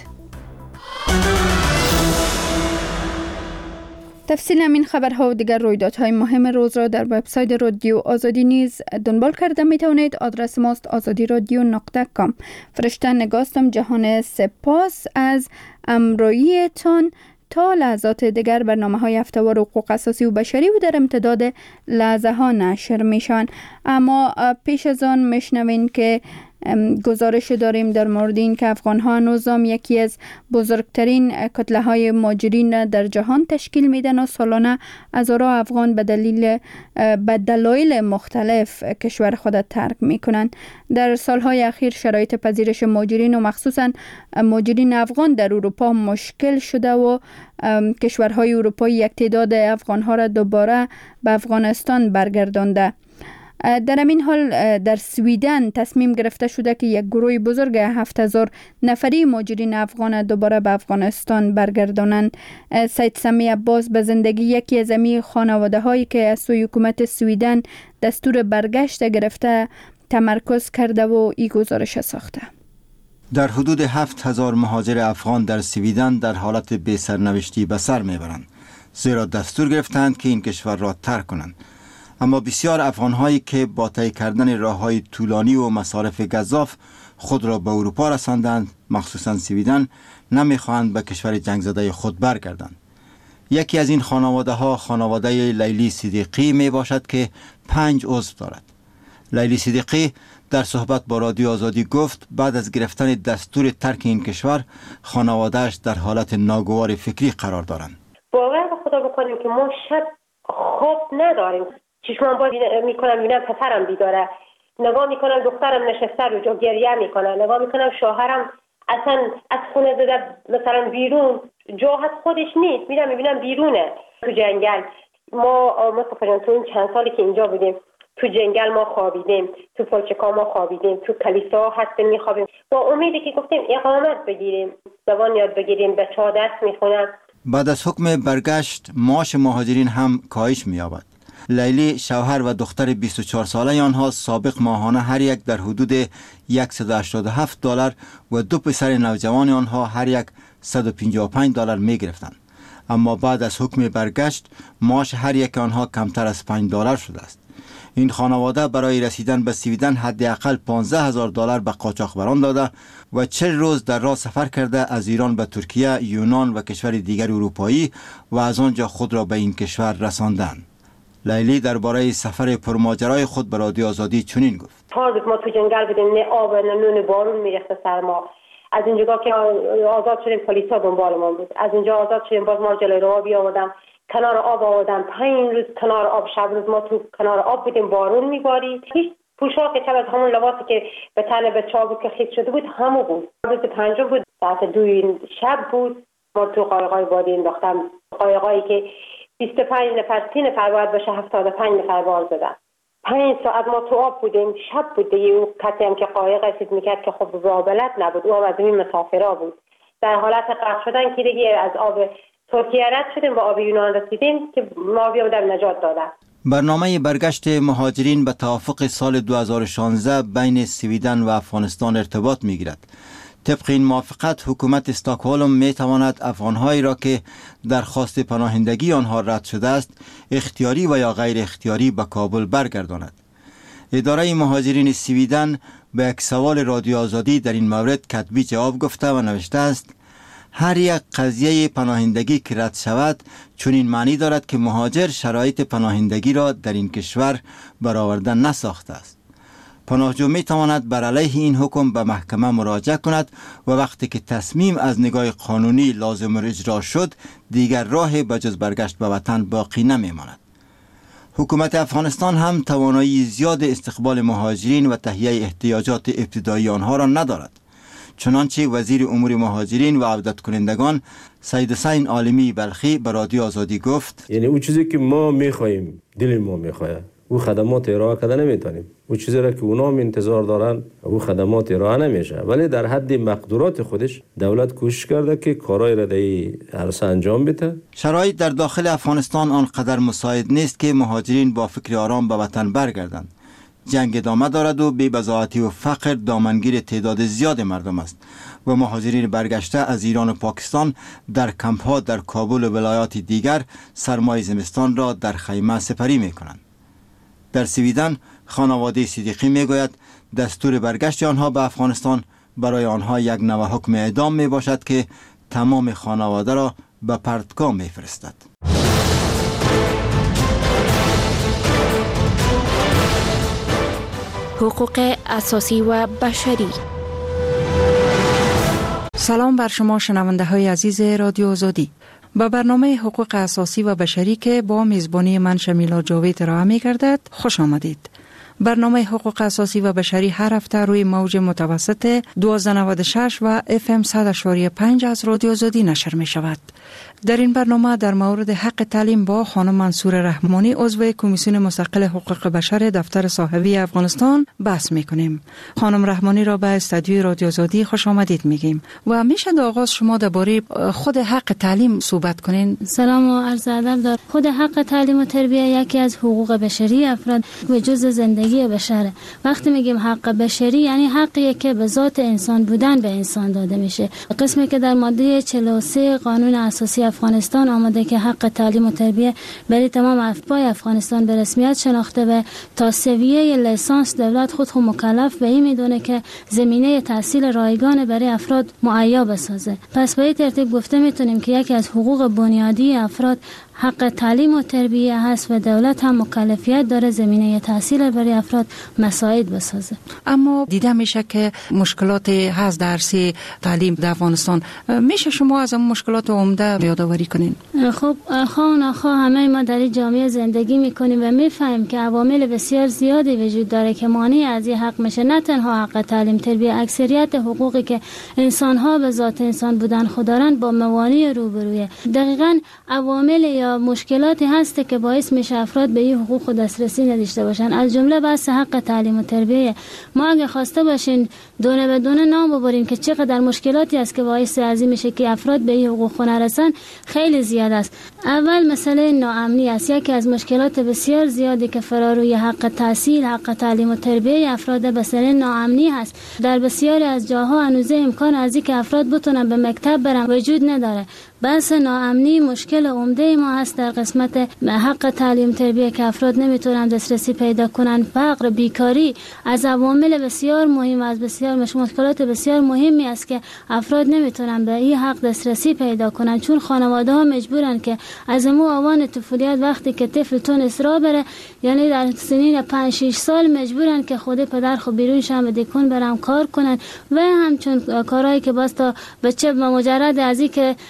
تفصیل همین خبرها و دیگر رویدادهای مهم روز را در وبسایت رادیو آزادی نیز دنبال کرده می توانید. آدرس ماست azadiradio.com. فرشته نگاستم جهان سپاس از امرویتان. تا لحظات دیگر برنامه‌های هفته‌وار حقوق اساسی و بشری و در امتداد لحظه ها نشر میشن. اما پیش از آن میشنوین که گزارش داریم در مورد این که افغان‌ها هنوزم یکی از بزرگترین کتله‌های مهاجرین در جهان تشکیل میدن و سالانه هزارها افغان به دلایل مختلف کشور خود ترک میکنن. در سالهای اخیر شرایط پذیرش مهاجرین و مخصوصا مهاجرین افغان در اروپا مشکل شده و کشورهای اروپایی یک تعداد افغان‌ها را دوباره به افغانستان برگردانده. در همین حال در سویدن تصمیم گرفته شده که یک گروه بزرگ 7000 نفری مهاجرین افغان دوباره به افغانستان برگردانند. سید سمی عباس به زندگی یکی از امی خانواده هایی که از سوی حکومت سویدن دستور برگشت گرفته تمرکز کرده و این گزارش ساخته. در حدود 7000 مهاجر افغان در سویدن در حالت بی سرنوشتی به سر میبرند، زیرا دستور گرفتند که این کشور را ترک کنند. اما بسیار افغان‌هایی که با طی کردن راه‌های طولانی و مصارف گزاف خود را به اروپا رساندند، مخصوصاً سویدن، نمی‌خواهند به کشور جنگ زده خود برگردند. یکی از این خانواده‌ها خانواده لیلی صدیقی میباشد که 5 عضو دارد. لیلی صدیقی در صحبت با رادیو آزادی گفت بعد از گرفتن دستور ترک این کشور خانواده‌اش در حالت ناگوار فکری قرار دارند. باور به خدا بکنیم که ما شب خواب نداریم. چشمان باز میکنم میبینم پسرم بیداره، نگاه میکنم دخترم نشسته رو جا گریه میکنه، نگاه میکنم شوهرم اصلا از خونه زده مثلا بیرون جا از خودش نیست، میبینم بیرونه تو جنگل. ما مصطفی جان تو این چند سالی که اینجا بودیم تو جنگل ما خوابیدیم، تو پلچکا ما خوابیدیم، تو کلیسا هستیم میخوابیم با امیدی که گفتیم اقامت بگیریم، زبان یاد بگیریم، بچه ها درس میخونن. بعد از حکم برگشت معاش مهاجرین هم کاهش می‌یابد. لیلی شوهر و دختر 24 ساله آنها سابق ماهانه هر یک در حدود $187 و 2 پسر نوجوان آنها هر یک $155 می گرفتند. اما بعد از حکم برگشت معاش هر یک آنها کمتر از $5 شده است. این خانواده برای رسیدن به سویدن حداقل $15,000 به قاچاقبران داده و 40 روز در راه سفر کرده از ایران به ترکیه، یونان و کشور دیگر اروپایی و از آنجا خود را به این کشور رساندند. لیلی درباره سفر پرماجرای خود به رادیو آزادی چنین گفت: ما تو جنگل بودیم، نه آب نه نون، بارون میرسه سر ما. از اینجا که آزاد شدیم پلیسا دنبال ما بود. از اینجا آزاد شدیم باز ما جلوی راه بیاوردم، کنار آب آوردم. 5 روز کنار آب، شب روز ما تو کنار آب بودیم، بارون میبارید. هیچ پوشاک شب از همون لباسی که به تن بچه‌ها بود که خیس شده بود همون بود. روز پنجم بود، ساعت 2 شب بود. ما تو قایقای وادی انداختم، قایقایی که 25 نفر 30 نفر باید باشه 75 نفر بار زدن. 5 ساعت ما تو آب بودیم. شب بود دیگه. اون کسی هم که قایق اسید میکرد که خب راه بلد نبود، او هم از این مسافرها بود. در حالت غرق شدن که دیگه از آب ترکیه رد شدیم و آب یونان رسیدیم که ما بیادم نجات دادن. برنامه برگشت مهاجرین به توافق سال 2016 بین سویدن و افغانستان ارتباط می‌گیرد. طبق این موافقت حکومت استکهلم می‌تواند افغان‌هایی را که درخواست پناهندگی آنها رد شده است اختیاری و یا غیر اختیاری به کابل برگرداند. اداره مهاجرین سویدن به یک سوال رادیو آزادی در این مورد کتبی جواب گفته و نوشته است: هر یک قضیه پناهندگی که رد شود چون این معنی دارد که مهاجر شرایط پناهندگی را در این کشور برآورده نساخته است. پناهجو می تواند بر علیه این حکم به محکمه مراجعه کند و وقتی که تصمیم از نگاه قانونی لازم اجرا شد دیگر راه به جز برگشت به وطن باقی نمی ماند. حکومت افغانستان هم توانایی زیاد استقبال مهاجرین و تهیه احتیاجات ابتدایی آنها را ندارد. چنانچه وزیر امور مهاجرین و عودت کنندگان سید حسین عالمی بلخی به رادیو آزادی گفت: یعنی اون چیزی که ما میخوایم، دل ما میخواد، او خدمات ارائه کرده نمیتونیم. اون چیزی را که اونا هم انتظار دارن او خدمات ارائه نمیشه، ولی در حد مقدورات خودش دولت کوشش کرده که کارهای را در عرصه انجام بده. شرایط در داخل افغانستان آنقدر مساعد نیست که مهاجرین با فکر آرام به وطن برگردند. جنگ ادامه دارد و بی‌بضاعتی و فقر دامنگیر تعداد زیاد مردم است و مهاجرین برگشته از ایران و پاکستان در کمپ‌ها در کابل و ولایات دیگر سرمای زمستان را در خیمه سپری می‌کنند. در سویدن خانواده صدیقی می‌گوید دستور برگشت آنها به افغانستان برای آنها یک نوع حکم اعدام میباشد که تمام خانواده را به پرتگاه میفرستد. حقوق اساسی و بشری. سلام بر شما شنونده های عزیز رادیو آزادی. با برنامه حقوق اساسی و بشری که با میزبانی من شمیلا جاوید ارائه می گردد خوش آمدید. برنامه حقوق اساسی و بشری هر هفته روی موج متوسط 1296 و FM 100.5 از رادیو آزادی نشر می شود. در این برنامه در مورد حق تعلیم با خانم منصور رحمانی عضو کمیسیون مستقل حقوق بشر دفتر صاحبی افغانستان بحث می کنیم. خانم رحمانی را به استودیوی رادیو آزادی خوش آمدید میگیم و میشه در آغاز شما درباره خود حق تعلیم صحبت کنین. سلام و عرض ادب. در خود حق تعلیم و تربیت یکی از حقوق بشری افراد و جزء زندگی بشره. وقتی میگیم حق بشری یعنی حقی که به ذات انسان بودن به انسان داده میشه. قسمی که در ماده 43 قانون اساسی افغانستان آمده که حق تعلیم و تربیت برای تمام افراد افغانستان به رسمیت شناخته و تا سویه لیسانس دولت خود مکلف به این میدونه که زمینه تحصیل رایگان برای افراد مهیا بسازه. پس به این ترتیب گفته میتونیم که یکی از حقوق بنیادی افراد حق تعلیم و تربیت هست و دولت هم مکلفیت داره زمینه تحصیل برای افراد مساعد بسازه. اما دیده میشه که مشکلات هست در عرصه تعلیم در افغانستان. میشه شما از اون مشکلات عمده یادآوری کنین؟ خب خواه همه ما در این جامعه زندگی میکنیم و میفهمیم که عوامل بسیار زیادی وجود داره که مانع از این حق میشه. نه تنها حق تعلیم تربیت، اکثریت حقوقی که انسان ها به ذات انسان بودن خوددارن با موانع روبرویه. دقیقاً عوامل یا مشکلاتی هست که باعث میشه افراد به این حقوق دسترسی نداشته باشن. از جمله بحث حق تعلیم و تربیت. ما اگه خواسته باشین دونه به دونه نام ببریم که چقدر مشکلاتی است که باعث ازی میشه که افراد به این حقوق نرسن، خیلی زیاد است. اول مسئله ناامنی است. یکی از مشکلات بسیار زیادی که فراروی حق تحصیل، حق تعلیم و تربیت افراد مسئله ناامنی هست. در بسیاری از جاها هنوز امکان از اینکه افراد بتونن به مکتب برن وجود نداره. بحث ناامنی مشکل عمده ما هست در قسمت حق تعلیم تربیت که افراد نمیتونن دسترسی پیدا کنن. فقر، بیکاری از عوامل بسیار مهم، از بسیار مشکلات بسیار مهمی است که افراد نمیتونن به این حق دسترسی پیدا کنن، چون خانواده ها مجبورن که از آوان طفولیت وقتی که طفل تونست راه بره، یعنی در سنین 5-6 سال مجبورن که خود پدر خود بیرون شن دکون برن کار کنن و همچون کارهایی که باز تا بچه مجرد از این که دست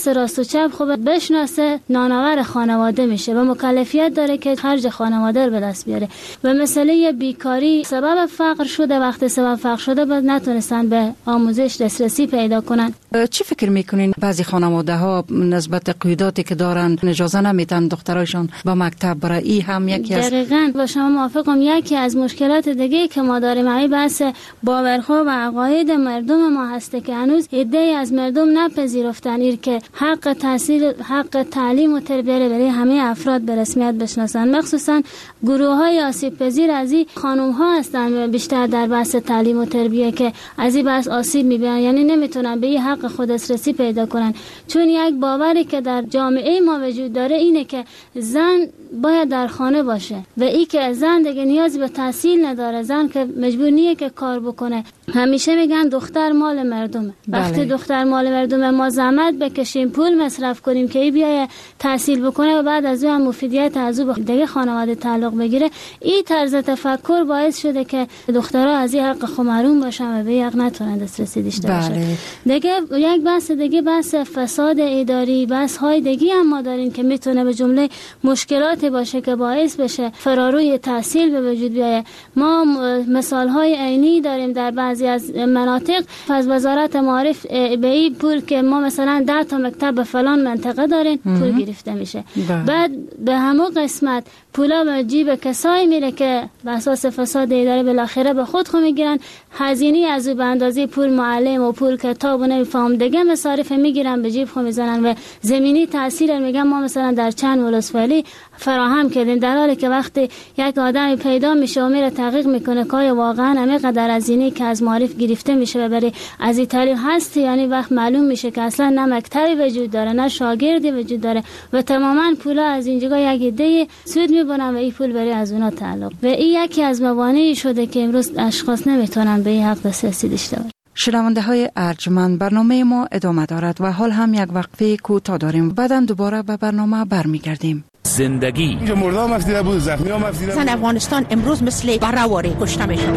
بحث راست و چپ خوب بشناسه نانآور خانواده میشه و مکلفیت داره که خرج خانواده رو به دست بیاره. و مسئله بیکاری سبب فقر شده، وقتی سبب فقر شده بعد نتونستن به آموزش دسترسی پیدا کنن. چی فکر میکنین بعضی خانواده ها نسبت قیوداتی که دارن اجازه نمیتن دخترایشون با مکتب برای این هم یکی از دقیقاً با شما موافقم. یکی از مشکلات دیگه که ما داریم همین بحث باورها و عقاید مردم ما هسته که هنوز عده‌ای از مردم نپذیرفتن که حق تحصیل، حق تعلیم و تربیت برای همه افراد به رسمیت بشناسن. مخصوصا گروه‌های آسیب پذیر از این خانم‌ها هستن بیشتر در بحث تعلیم و تربیت که از این بحث آسیب می‌بینن، یعنی نمیتونن به این حق خود دسترسی پیدا کنن. چون یک باوری که در جامعه ما وجود داره اینه که زن باید در خانه باشه و این که زن دیگه نیازی به تحصیل نداره، زن که مجبور نیه که کار بکنه. همیشه میگن دختر مال مردمه. وقتی دختر مال مردمه ما زحمت بکشیم، پول مصرف کنیم که ای بیای تحصیل بکنه و بعد از اون مفیدیت از او دیگه خانواده تعلق بگیره. این طرز تفکر باعث شده که دخترها از این حق محروم باشن و به حق نتونن دسترسی داشته باشن. دیگه یک بحث دیگه بحث فساد اداری، بحث های دیگه هم ما داریم که میتونه به جمله مشکلات باشه که باعث بشه فراروی تحصیل به وجود بیاید. ما مثال های عینی داریم در بعضی از مناطق از وزارت معارف به این پول که ما مثلا 10 تا مکتب به فلان منطقه داریم پول گرفته میشه. بعد به همون قسمت پولا به جیب کسایی میره که به اساس فساد اداره بالاخره به خود میگیرن. هزینه از به اندازه پول معلم و پول کتاب و نمیفهم دیگه مصارف میگیرن به جیب خود میزنن و زمینی تحصیل میگن ما مثلا در چند ولسوالی فراهم کردیم، در حالی که وقتی یک آدمی پیدا میشه و میره تحقیق میکنه که واقعا همینقدر هزینه که از معارف گرفته میشه و برای از این تعلیم هست، یعنی وقت معلوم میشه که اصلا نه مکتبی وجود داره نه شاگردی وجود داره و تماما پولا از اینجا یک عده سود میبرن و این پول برای از اونا تعلق. و این یکی از موانعی شده که امروز اشخاص نمیتونن به این حق دسترسی داشته باشن. شنونده های ارجمند، برنامه ما ادامه دارد و حال هم یک وقفه کوتاه داریم. بعداً دوباره به برنامه برمیگردیم. زندگی اینجا مردم مفیده بود، زخمی ها مفیده بود. افغانستان امروز مثل برهواری کشته میشه.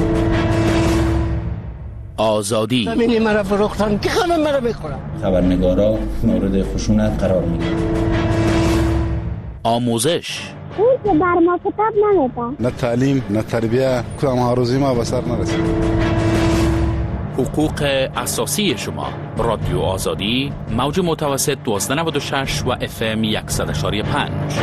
آزادی زمینی مرا فروختن که خانم مرا بخورم. خبرنگارا مورد خشونت قرار میگیرن. آموزش اون که بر ما کتاب نمیدن. نه تعلیم نه تربیه، کدام هاروزی ما به سر نرسید. حقوق اساسی شما. رادیو آزادی، موج متوسط 1296 و FM 100.5.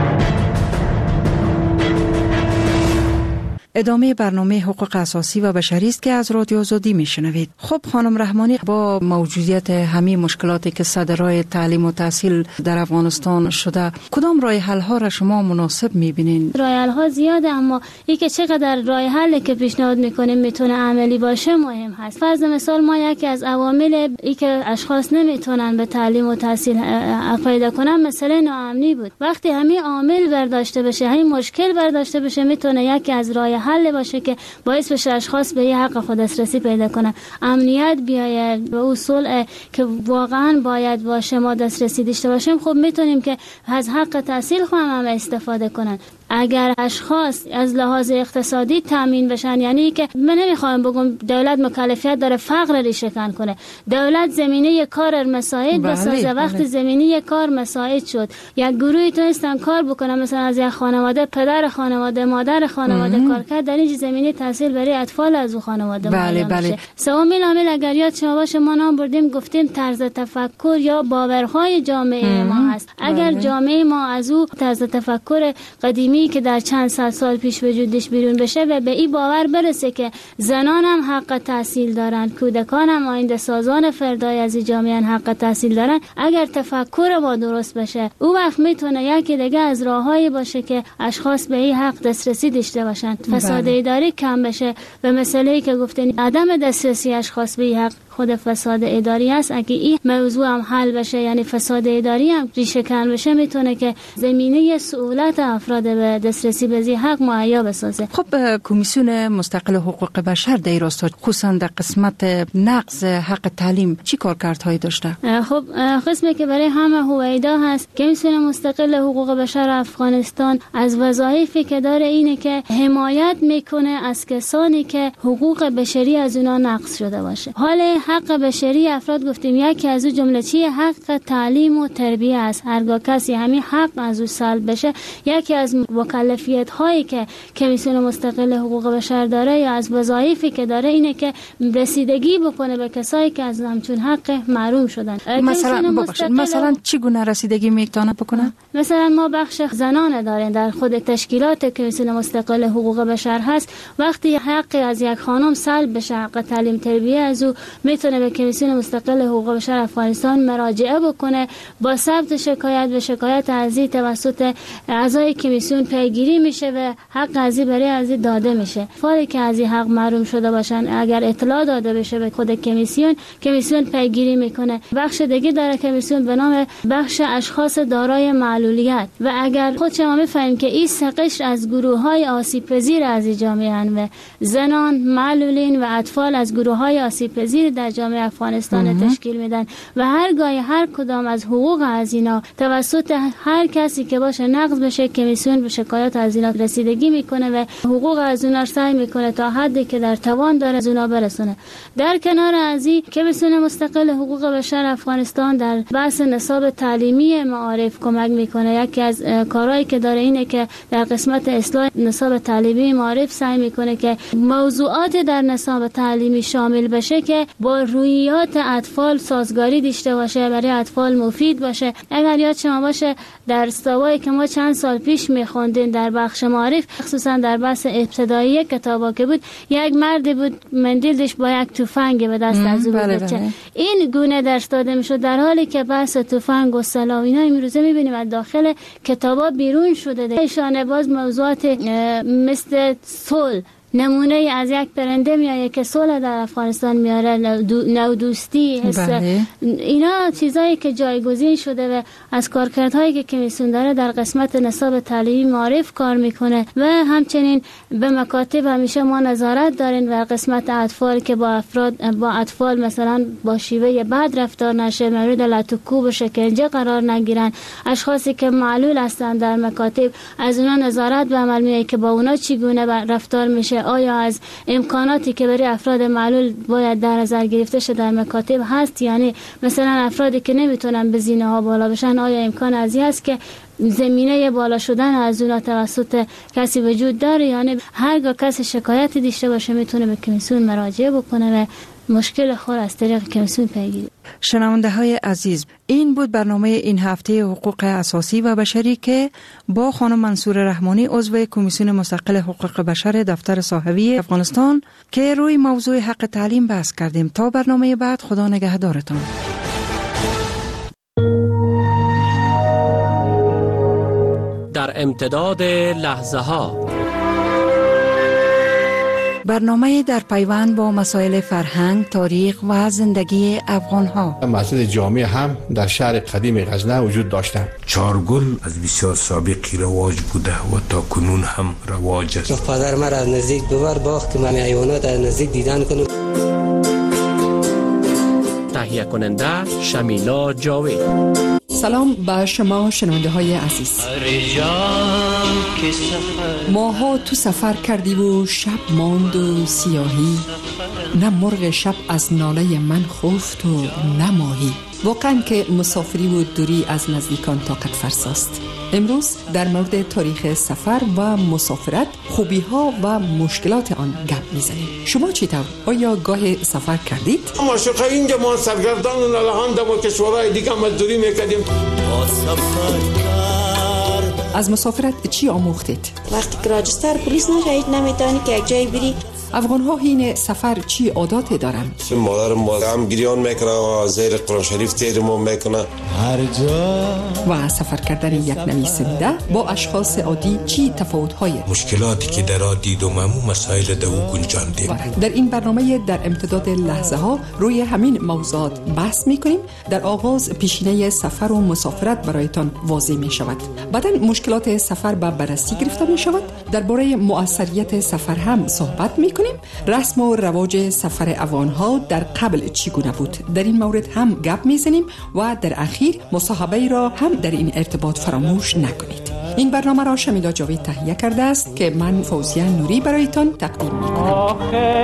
ادامه برنامه حقوق اساسی و بشری است که از رادیو آزادی میشنوید. خب خانم رحمانی، با موجودیت همه مشکلاتی که صدرای تعلیم و تحصیل در افغانستان شده، کدام راه حل ها را شما مناسب میبینین؟ راه حل ها زیاده، اما این که چقدر راه حلی که پیشنهاد میکنیم میتونه عملی باشه مهم هست. فرض مثال ما یکی از عوامل ای که اشخاص نمیتونن به تعلیم و تحصیل پیدا کنن مسئله ناامنی بود. وقتی همین عامل برداشته بشه، همین مشکل برداشته بشه، میتونه یکی از راه حل باشه که باعث بشه اشخاص به حق خود دسترسی پیدا کنن. امنیت بیاید به اصول که واقعا باید باشه ما دسترسی داشته باشیم. خب میتونیم که از حق تحصیل هم استفاده کنن. اگر اشخاص از لحاظ اقتصادی تامین بشن، یعنی که من نمیخوام بگم دولت مکلفیت داره فقر رو شکن کنه، دولت زمینه کار مساعد بسازه. وقتی زمینه کار مساعد شد، یک گروهی تونستن کار بکنن، مثلا از یک خانواده پدر خانواده مادر خانواده کار کرد، در این زمینه تحصیل برای اطفال از اون خانواده میشه. سومین عامل اگر یاد شما باشه ما نام بردیم گفتیم طرز تفکر یا باورهای جامعه ما هست. اگر جامعه ما از او طرز تفکر قدیمی که در چند سال پیش وجودش بیرون بشه و به این باور برسه که زنان هم حق تحصیل دارن، کودکان هم آینده سازان فردای از این جامعه حق تحصیل دارن، اگر تفکر ما درست بشه، او وقت میتونه یکی دیگه از راههایی باشه که اشخاص به این حق دسترسی داشته باشن، فساد اداری کم بشه. و مسئله‌ای که گفتین عدم دسترسی اشخاص به این حق خود فساد اداری است. اگه این موضوع هم حل بشه، یعنی فساد اداری هم ریشه کن بشه، میتونه که زمینه سهولت افراد به دسترسی به این حق مهیا بسازه. خب کمیسیون مستقل حقوق بشر در راستا خصوصا در قسمت نقض حق تعلیم چی کارکردهایی داشته؟ خب قسمی که برای همه هویدا هست، کمیسیون مستقل حقوق بشر افغانستان از وظایفی که داره اینه که حمایت میکنه از کسانی که حقوق بشری از اونا نقض شده باشه. حال حق بشری افراد گفتیم، یکی از اون جمله چیه؟ حق تعلیم و تربیه است. هرگاه کسی همین حق از او سلب بشه، یکی از مکلفیت هایی که کمیسیون مستقل حقوق بشر داره یا از وظایفی که داره اینه که رسیدگی بکنه به کسایی که از همچون حق محروم شدن. مثلا چگونه رسیدگی میتونه بکنه؟ مثلا ما بخش زنان داریم در خود تشکیلات کمیسیون مستقل حقوق بشر هست. وقتی حقی از یک خانم سلب بشه، حق تعلیم تربیه از او، میتونه به کمیسیون مستقل حقوق بشر افغانستان مراجعه بکنه. با ثبت شکایت به شکایت ارضی توسط اعضای کمیسیون پیگیری میشه و حق ارضی برای ارضی داده میشه. افرادی که از این حق محروم شده باشن اگر اطلاع داده بشه به خود کمیسیون پیگیری میکنه. بخش دیگه داره کمیسیون به نام بخش اشخاص دارای معلولیت و اگر خود شما میفهمیم که این قشر از گروه‌های آسیب‌پذیر از جامعه و زنان، معلولین و اطفال از گروه‌های آسیب‌پذیر در جامعه افغانستان تشکیل میدن و هرگاه هر کدام از حقوق از اینا توسط هر کسی که باشه نقض بشه، کمیسیون به شکایات از اینا رسیدگی میکنه و حقوق از اونا سعی میکنه تا حدی که در توان داره از اونا برسونه. در کنار از این کمیسیون مستقل حقوق بشر افغانستان در بحث نصاب تعلیمی معارف کمک میکنه. یکی از کارهایی که داره اینه که در قسمت اصلاح نصاب تعلیمی معارف سعی میکنه که موضوعات در نصاب تعلیمی شامل بشه که با رویات اطفال سازگاری داشته باشه، برای اطفال مفید باشه. اگر یاد شما باشه در استوایی که ما چند سال پیش میخوندیم در بخش معارف، خصوصا در بحث ابتدایی کتابا که بود، یک مرد بود مندیل داشت با یک تفنگ به دست از او بچه. این گونه درس داده میشد، در حالی که بحث تفنگ و سلاح اینا امروزه میبینیم از داخل کتابا بیرون شده. ایشان باز موضوعات مثل صلح، نمونه از یک پرنده میایه که صلح در افغانستان میاره، نودوستی، اینا چیزایی که جایگزین شده و از کارکردهایی که کمیسیون داره در قسمت نصاب تعلیمی معارف کار میکنه و همچنین به مکاتب همیشه ما نظارت داریم و قسمت اطفال که با اطفال مثلا با شیوه بد رفتار نشه، مورد لطوکوب و شکنجه قرار نگیرن. اشخاصی که معلول هستن در مکاتب از اونا نظارت به عمل میایه که با اونا چگونه رفتار میشه، آیا از امکاناتی که برای افراد معلول باید در نظر گرفته شده در مکاتب هست، یعنی مثلا افرادی که نمیتونن به زینه ها بالا بشن آیا امکان ازی هست که زمینه بالا شدن از اونا توسط کسی وجود داره. یعنی هرگاه کسی شکایتی داشته باشه میتونه به کمیسیون مراجعه بکنه و مشکل خود از طریق کمیسیون پیگیری. شنونده های عزیز، این بود برنامه این هفته حقوق اساسی و بشری که با خانم منصور رحمانی عضو کمیسیون مستقل حقوق بشر دفتر صاحبی افغانستان که روی موضوع حق تعلیم بحث کردیم. تا برنامه بعد، خدا نگهدارتان. در امتداد لحظه ها، برنامه در پیوند با مسائل فرهنگ، تاریخ و زندگی افغان ها. مسجد جامع هم در شهر قدیم غزنه وجود داشتند. چارگل از بسیار سابقی رواج بوده و تا کنون هم رواج است. پدر مرا از نزدیک ببر باخت که من حیوانات از نزدیک دیدن کنم. تهیه کننده شمیلا جاوید. سلام به شما شنونده های عزیز. ماها تو سفر کردی و شب ماند و سیاهی، نه مرغ شب از ناله من خفت و نه ماهی. واقعا که مسافری و دوری از نزدیکان طاقت فرساست. امروز در مورد تاریخ سفر و مسافرت، خوبی ها و مشکلات آن گپ میزنیم. شما چطور؟ آیا گاه سفر کردید؟ ما شقه اینجا ما سرگردان و نلهان در کشورهای دیگه مزدوری میکردیم. از مسافرت چی آموختید؟ وقتی که راجستر پلیس نشید نمیتونی که یک جای بری. افغان ها این سفر چی عاداتی دارند؟ مادرم هم گریان میکنه و زیر قرآن شریف تیرمون میکنه هر جا. و سفر کردن یک نویسنده با اشخاص عادی چی تفاوت های؟ مشکلاتی که در آن دیدم همون مسائل در او گنجانده. در این برنامه در امتداد لحظه ها روی همین موضوعات بحث میکنیم. در آغاز پیشینه سفر و مسافرت برایتان واضح می شود. بعداً مشکلات سفر به بررسی گرفته می شود. درباره مؤثریت سفر هم صحبت میکنیم. رسم و رواج سفر افغان‌ها در قبل چگونه بود، در این مورد هم گپ میزنیم و در اخیر مصاحبه را هم در این ارتباط فراموش نکنید. این برنامه را شمیلا جاوید تهیه کرده است که من فوزیه نوری برایتان تقدیم میکنم.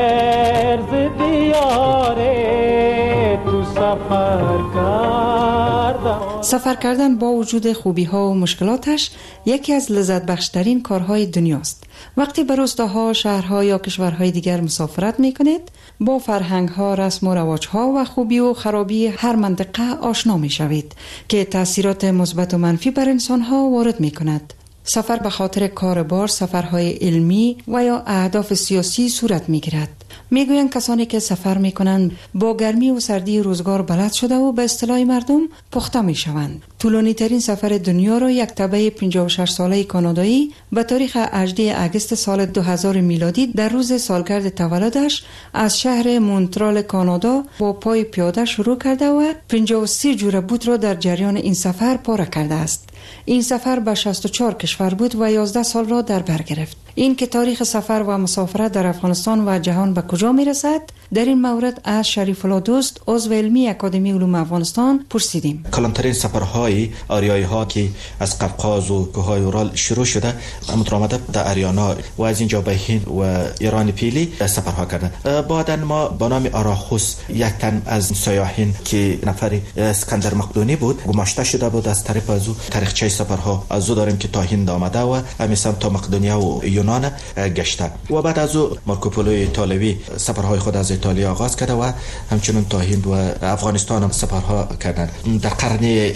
سفر کردن با وجود خوبی ها و مشکلاتش یکی از لذت بخشترین کارهای دنیاست. وقتی به روستاها، شهرها یا کشورهای دیگر مسافرت میکنید، با فرهنگ ها، رسم و رواج ها و خوبی و خرابی هر منطقه آشنا میشوید که تاثیرات مثبت و منفی بر انسان ها وارد میکند. سفر به خاطر کاربار، سفرهای علمی و یا اهداف سیاسی صورت میگیرد. میگویند کسانی که سفر میکنند با گرمی و سردی روزگار بلد شده و به اصطلاح مردم پخته میشوند. طولانی ترین سفر دنیا را یک تبع 56 ساله کانادایی به تاریخ 18 اگست سال 2000 میلادی در روز سالگرد تولدش از شهر مونترال کانادا با پای پیاده شروع کرده و 53 جوره بوت را در جریان این سفر پاره کرده است. این سفر به 64 کشور بود و 11 سال را در بر گرفت. این که تاریخ سفر و مسافرت در افغانستان و جهان به کجا می رسد، در این مورد از شریف الله دوست عضو علمی اکادمی علوم افغانستان پرسیدیم. کلانترین سفرهای آریایی ها که از قفقاز و کوههای اورال شروع شده، مترامده در اریانا و از اینجا به هند و ایران پیلی سفرها کردند. بعدا ما با نام آراخوس یک تن از سیاحین که نفر اسکندر مقدونی بود گماشته شده بود، از طریق از او تاریخچه سفرها از او داریم که تا هند آمده و همیشه تا مقدونیا و یونان گشته و بعد از او مارکوپولو ایتالوی سفرهای خود از ایتالیا آغاز کرده و همچنین تا هند و افغانستان هم سفرها کردند. در قرن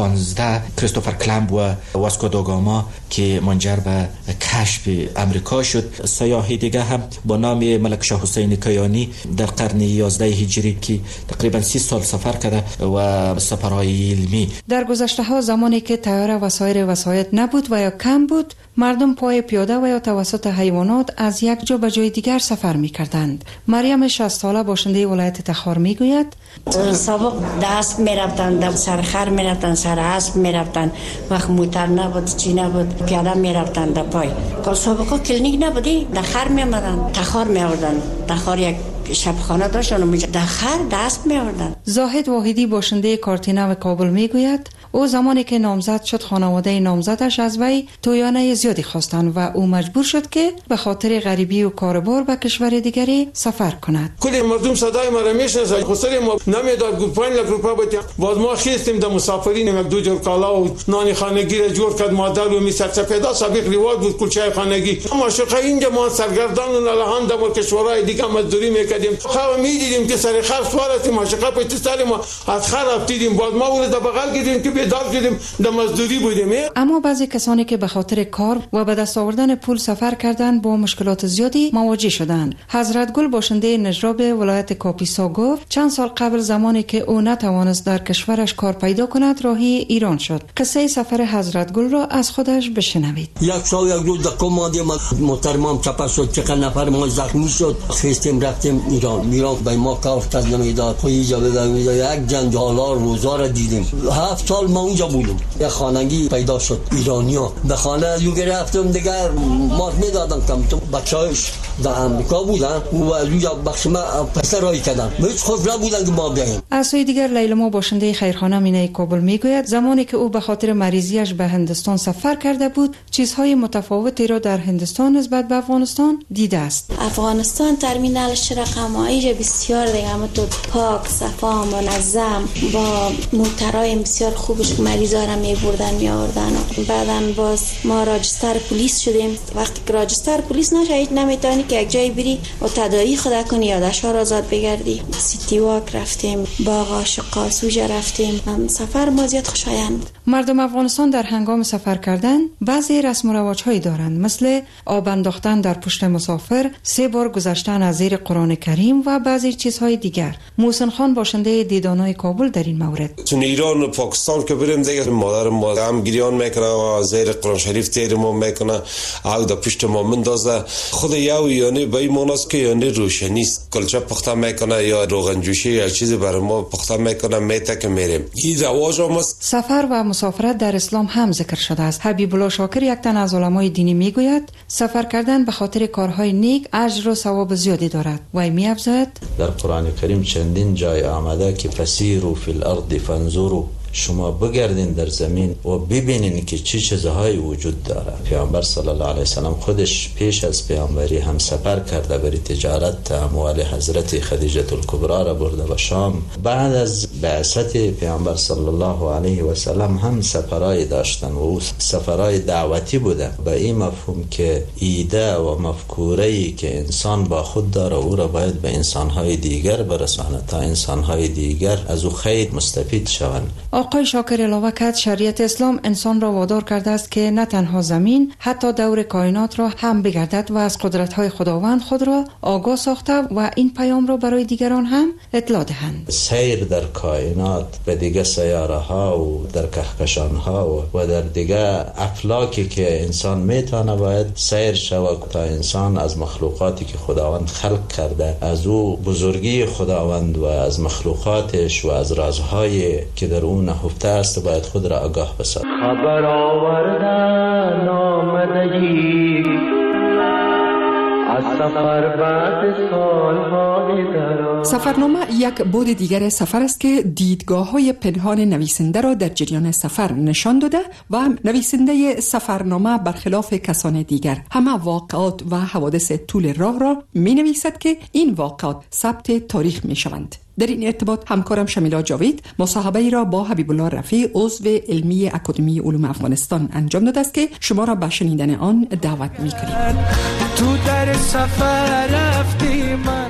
15 کریستوفر کلمب و واسکو دا گاما که منجر به کشف امریکا شد. سیاحی دیگه هم با نام ملک شاه حسین کیانی در قرن 11 هجری که تقریبا 30 سال سفر کرده و سفرهای علمی. در گذشته ها زمانی که طیاره و سایر وسایط نبود و یا کم بود، مردم پای پیاده و یا توسط حیوانات از یک جا به جای دیگر سفر می کردند. مریم 60 ساله باشنده ولایت تخار می گوید سابق دست می رفتن، سر خر می رفتن، سر اسب می رفتن، وقت موتر نبود، چی نبود، پیاده می رفتن در پای. سابقا کلینیک نبودی، در خر می آمدن، تخار می آوردن. تخار یک شبخانه داشتن و در خر دست می آوردن. زاهد واحدی باشنده کارتینه و کابل می گوید او زمانی که نامزد شد خانواده نامزدش از وی تویانه زیادی خواستند و او مجبور شد که به خاطر غریبی و کاربار به کشور دیگری سفر کند. کلی مردم صدای ما را میشناسند. خسر ما نمیداد گفت 5 لک روپیه بدیم. باز ما خواستیم در مسافرین یک دو جور کالا و نان خانگی را جور کرد مادر و میسر سپیدا سابق رواج بود کلچه خانگی. ما شقه اینجا ما سرگردان و نلهان در کشورهای دیگه مزدوری میکردیم. خو میدیدیم که سر خر سوارتیم ما شقه پشت سر ما از خر افتیدیم. باز ما ولد بغل گیریم که بیدار شدیم در مزدوری بودیم. اما بعضی کسانی که به خاطر کار و به دست آوردن پول سفر کردند با مشکلات زیادی مواجه شدند. حضرت گل باشنده نجراب ولایت کاپیسا گفت چند سال قبل زمانی که او نتوانست در کشورش کار پیدا کند راهی ایران شد. قصه سفر حضرت گل را از خودش بشنوید. یک سال یک روز در کماندی محترمم چپا شد، چند نفر ما زخمی شد، خواستیم رفتیم ایران. میران به ما کار کرد نمیداد، اینجا بدم یک جنجالا روزا را دیدیم. 7 سال ما اونجا بودیم. یک خانگی پیدا شد ایرانیا، به خانه یو گرفتم دیگر مات میدادن کم تو بچه‌اش در امریکا بودن و اونجا بخش ما پسرایی کردن. هیچ خوش نبودن که ما بیایم. از سوی دیگر لیلا باشنده خیرخانه مینه کابل میگوید زمانی که او به خاطر مریضیش به هندوستان سفر کرده بود چیزهای متفاوتی را در هندوستان نسبت به افغانستان دیده است. افغانستان ترمینالش رقم‌های بسیار دیگه اما تو پاک، صفا، منظم با موترهای بسیار خوبش مریضا را میبردن میآوردن. بعدن باز ما راجستر پلیس شدیم. وقتی که راجستر پلیس نشید نمیتونی که یک جای بری و تداعی خدا کنی یادش ها را آزاد بگردی. سیتی واک رفتیم، باغ عاشق سوژه رفتیم. سفر ما زیاد خوشایند. مردم افغانستان در هنگام سفر کردن بعضی رسم و رواج هایی دارند، مثل آب انداختن در پشت مسافر، 3 بار گذشتن از زیر قرآن کریم و بعضی چیزهای دیگر. محسن خان باشنده دیدانای کابل در این مورد. چون ایران و پاکستان که بریم دیگه مادر ما هم گریان میکنه و زیر قرآن شریف تیر ما میکنه، آگ در پشت ما مندازه. خود یو یعنی به این معناست که یعنی روشنی است. کلچه پخته میکنه یا روغن جوشی یا چیزی برای ما پخته میکنه میته که میریم. این رواج هم است. سفر و مسافرت در اسلام هم ذکر شده است. حبیب الله شاکر یک تن از علمای دینی میگوید سفر کردن به خاطر کارهای نیک اجر و ثواب زیادی دارد. و می‌افزاید در قرآن کریم چندین جای آمده که فسیروا فی الارض فانظروا شما بگردین در زمین و ببینین که چه چیزهایی وجود داره. پیامبر صلی الله علیه وسلم خودش پیش از پیامبری هم سفر کرده برای تجارت، اموال حضرت خدیجه الکبری را برده به شام. بعد از بعثت پیامبر صلی الله علیه وسلم هم سفرهای داشتن و او سفرهای دعوتی بوده، به این مفهوم که ایده و مفکوره‌ای که انسان با خود داره او را باید به انسانهای دیگر برسانه تا انسانهای دیگر از او خیر مستفید شوند. آقای شاکر علاوه کرد شریعت اسلام انسان را وادار کرده است که نه تنها زمین حتی دور کائنات را هم بگردد و از قدرت‌های خداوند خود را آگاه ساخته و این پیام را برای دیگران هم اطلاع دهند. سیر در کائنات به دیگه سیاره ها و در کهکشان ها و در دیگه افلاکی که انسان میتونه باید سیر شود تا انسان از مخلوقاتی که خداوند خلق کرده، از او بزرگی خداوند و از مخلوقاتش و از رازهایی که در اون نهفته است باید خود را آگاه بسازد. خبر آوردن آمدگی از سفر بعد سالهای دراز. سفرنامه یک بعد دیگر سفر است که دیدگاه‌های پنهان نویسنده را در جریان سفر نشان داده و نویسنده سفرنامه برخلاف کسان دیگر همه واقعات و حوادث طول راه را می‌نویسد که این واقعات ثبت تاریخ می‌شوند. در این ارتباط همکارم شمیلا جاوید مصاحبه‌ای را با حبیب الله رفیع عضو علمی اکادمی علوم افغانستان انجام داده است که شما را به شنیدن آن دعوت می‌کنیم. تو در سفر رفتی من.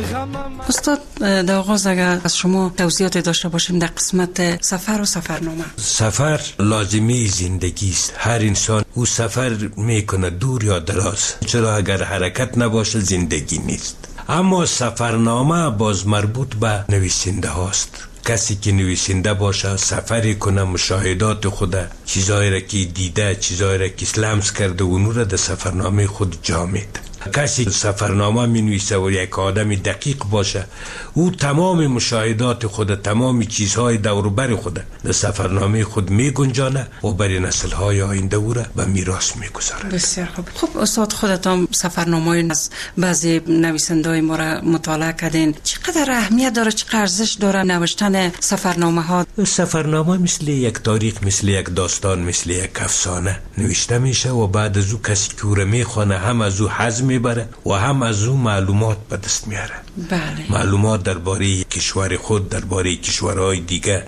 استاد در آغاز اگر از شما توضیحات داشته باشیم در قسمت سفر و سفرنامه. سفر لازمی زندگی است. هر انسان او سفر میکنه دور یا دراز، چرا اگر حرکت نباشه زندگی نیست. اما سفرنامه باز مربوط به نویسنده هاست. کسی که نویسنده باشه سفری کنه، مشاهدات خود، چیزایی را که دیده، چیزایی را که لمس کرده اونو را در سفرنامه خود جا میده. کسی سفرنامه می نویسه و یک آدم دقیق باشه، او تمام مشاهدات خود، تمام چیزهای دور و بر خود در سفرنامه خود می گنجانه و برای نسل‌های آینده او را به میراث می گذارد. بسیار خوب. خب استاد خودتان سفرنامه از بعضی نویسنده‌های ما را مطالعه کردین، چقدر اهمیت داره، چقدر ارزش داره نوشتن سفرنامه ها؟ سفرنامه مثل یک تاریخ، مثل یک داستان، مثل یک افسانه نوشته میشه و بعد از او کسی که او را میخونه هم از او حظ میبره و هم از او معلومات به دست میاره. بله. معلومات درباره کشور خود، درباره کشورهای دیگه،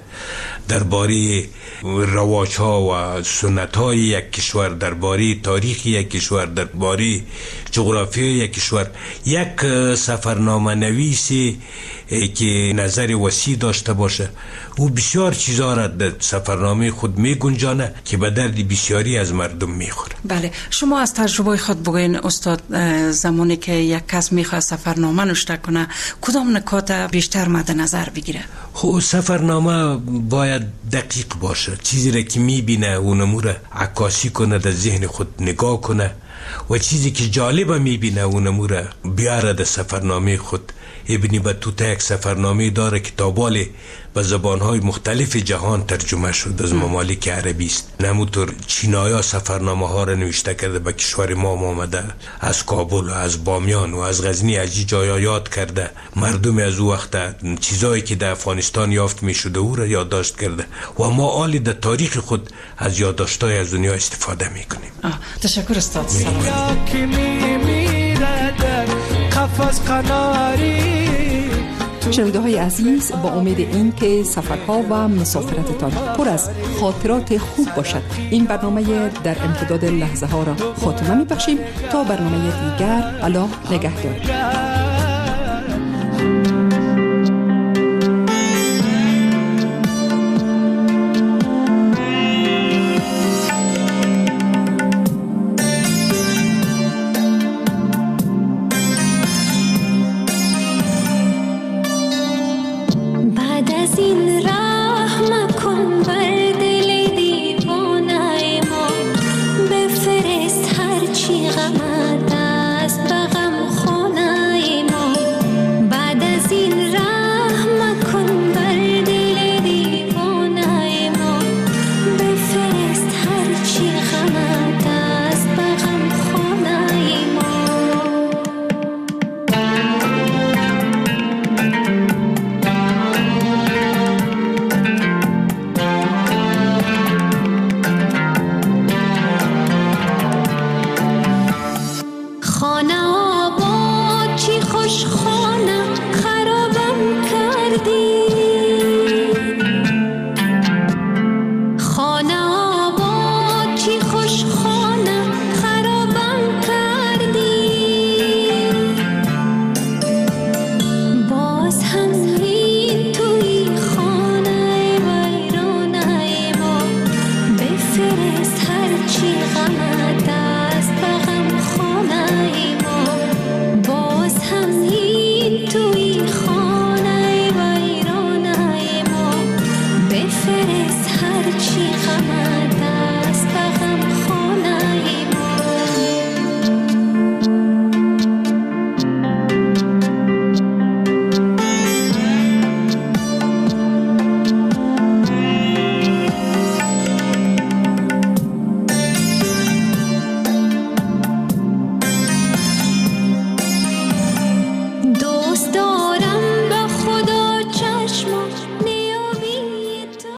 درباره رواج‌ها و سنت‌های یک کشور، درباره تاریخ یک کشور، درباره جغرافیای یک کشور. یک سفرنامه نویسی که نظر وسیع داشته باشه او بسیار چیزا را در سفرنامه خود می گنجانه که به درد بسیاری از مردم میخوره. بله، شما از تجربه خود بگوین استاد، زمانی که یک کس میخواد سفرنامه نوشته کنه کدام نکات بیشتر مد نظر بگیره؟ خب سفرنامه باید دقیق باشه، چیزی را که میبینه اونمو را عکاسی کنه، در ذهن خود نگاه کنه و چیزی که جالبه میبینه اونمو را بیاره در سفرنامه خود. ابن بطوطه یک سفرنامه داره که تابال به زبانهای مختلف جهان ترجمه شد، از ممالک عربی است. نمونطور چینایا سفرنامه ها را نوشته کرده، به کشور ما آمده، از کابل و از بامیان و از غزنی از این جایا یاد کرده، مردم از او وقت چیزایی که در افغانستان یافت می شده او را یادداشت کرده و ما آلی در تاریخ خود از یادداشت‌های از دنیا استفاده می کنیم. تشکر استاد. شنونده های عزیز، با امید این که سفرها و مسافرتتان پر از خاطرات خوب باشد این برنامه در امتداد لحظه ها را خاتمه می بخشیم. تا برنامه دیگر، الله نگهدار. بفرست هرچی غمت است به غم خانه ما. چی خبر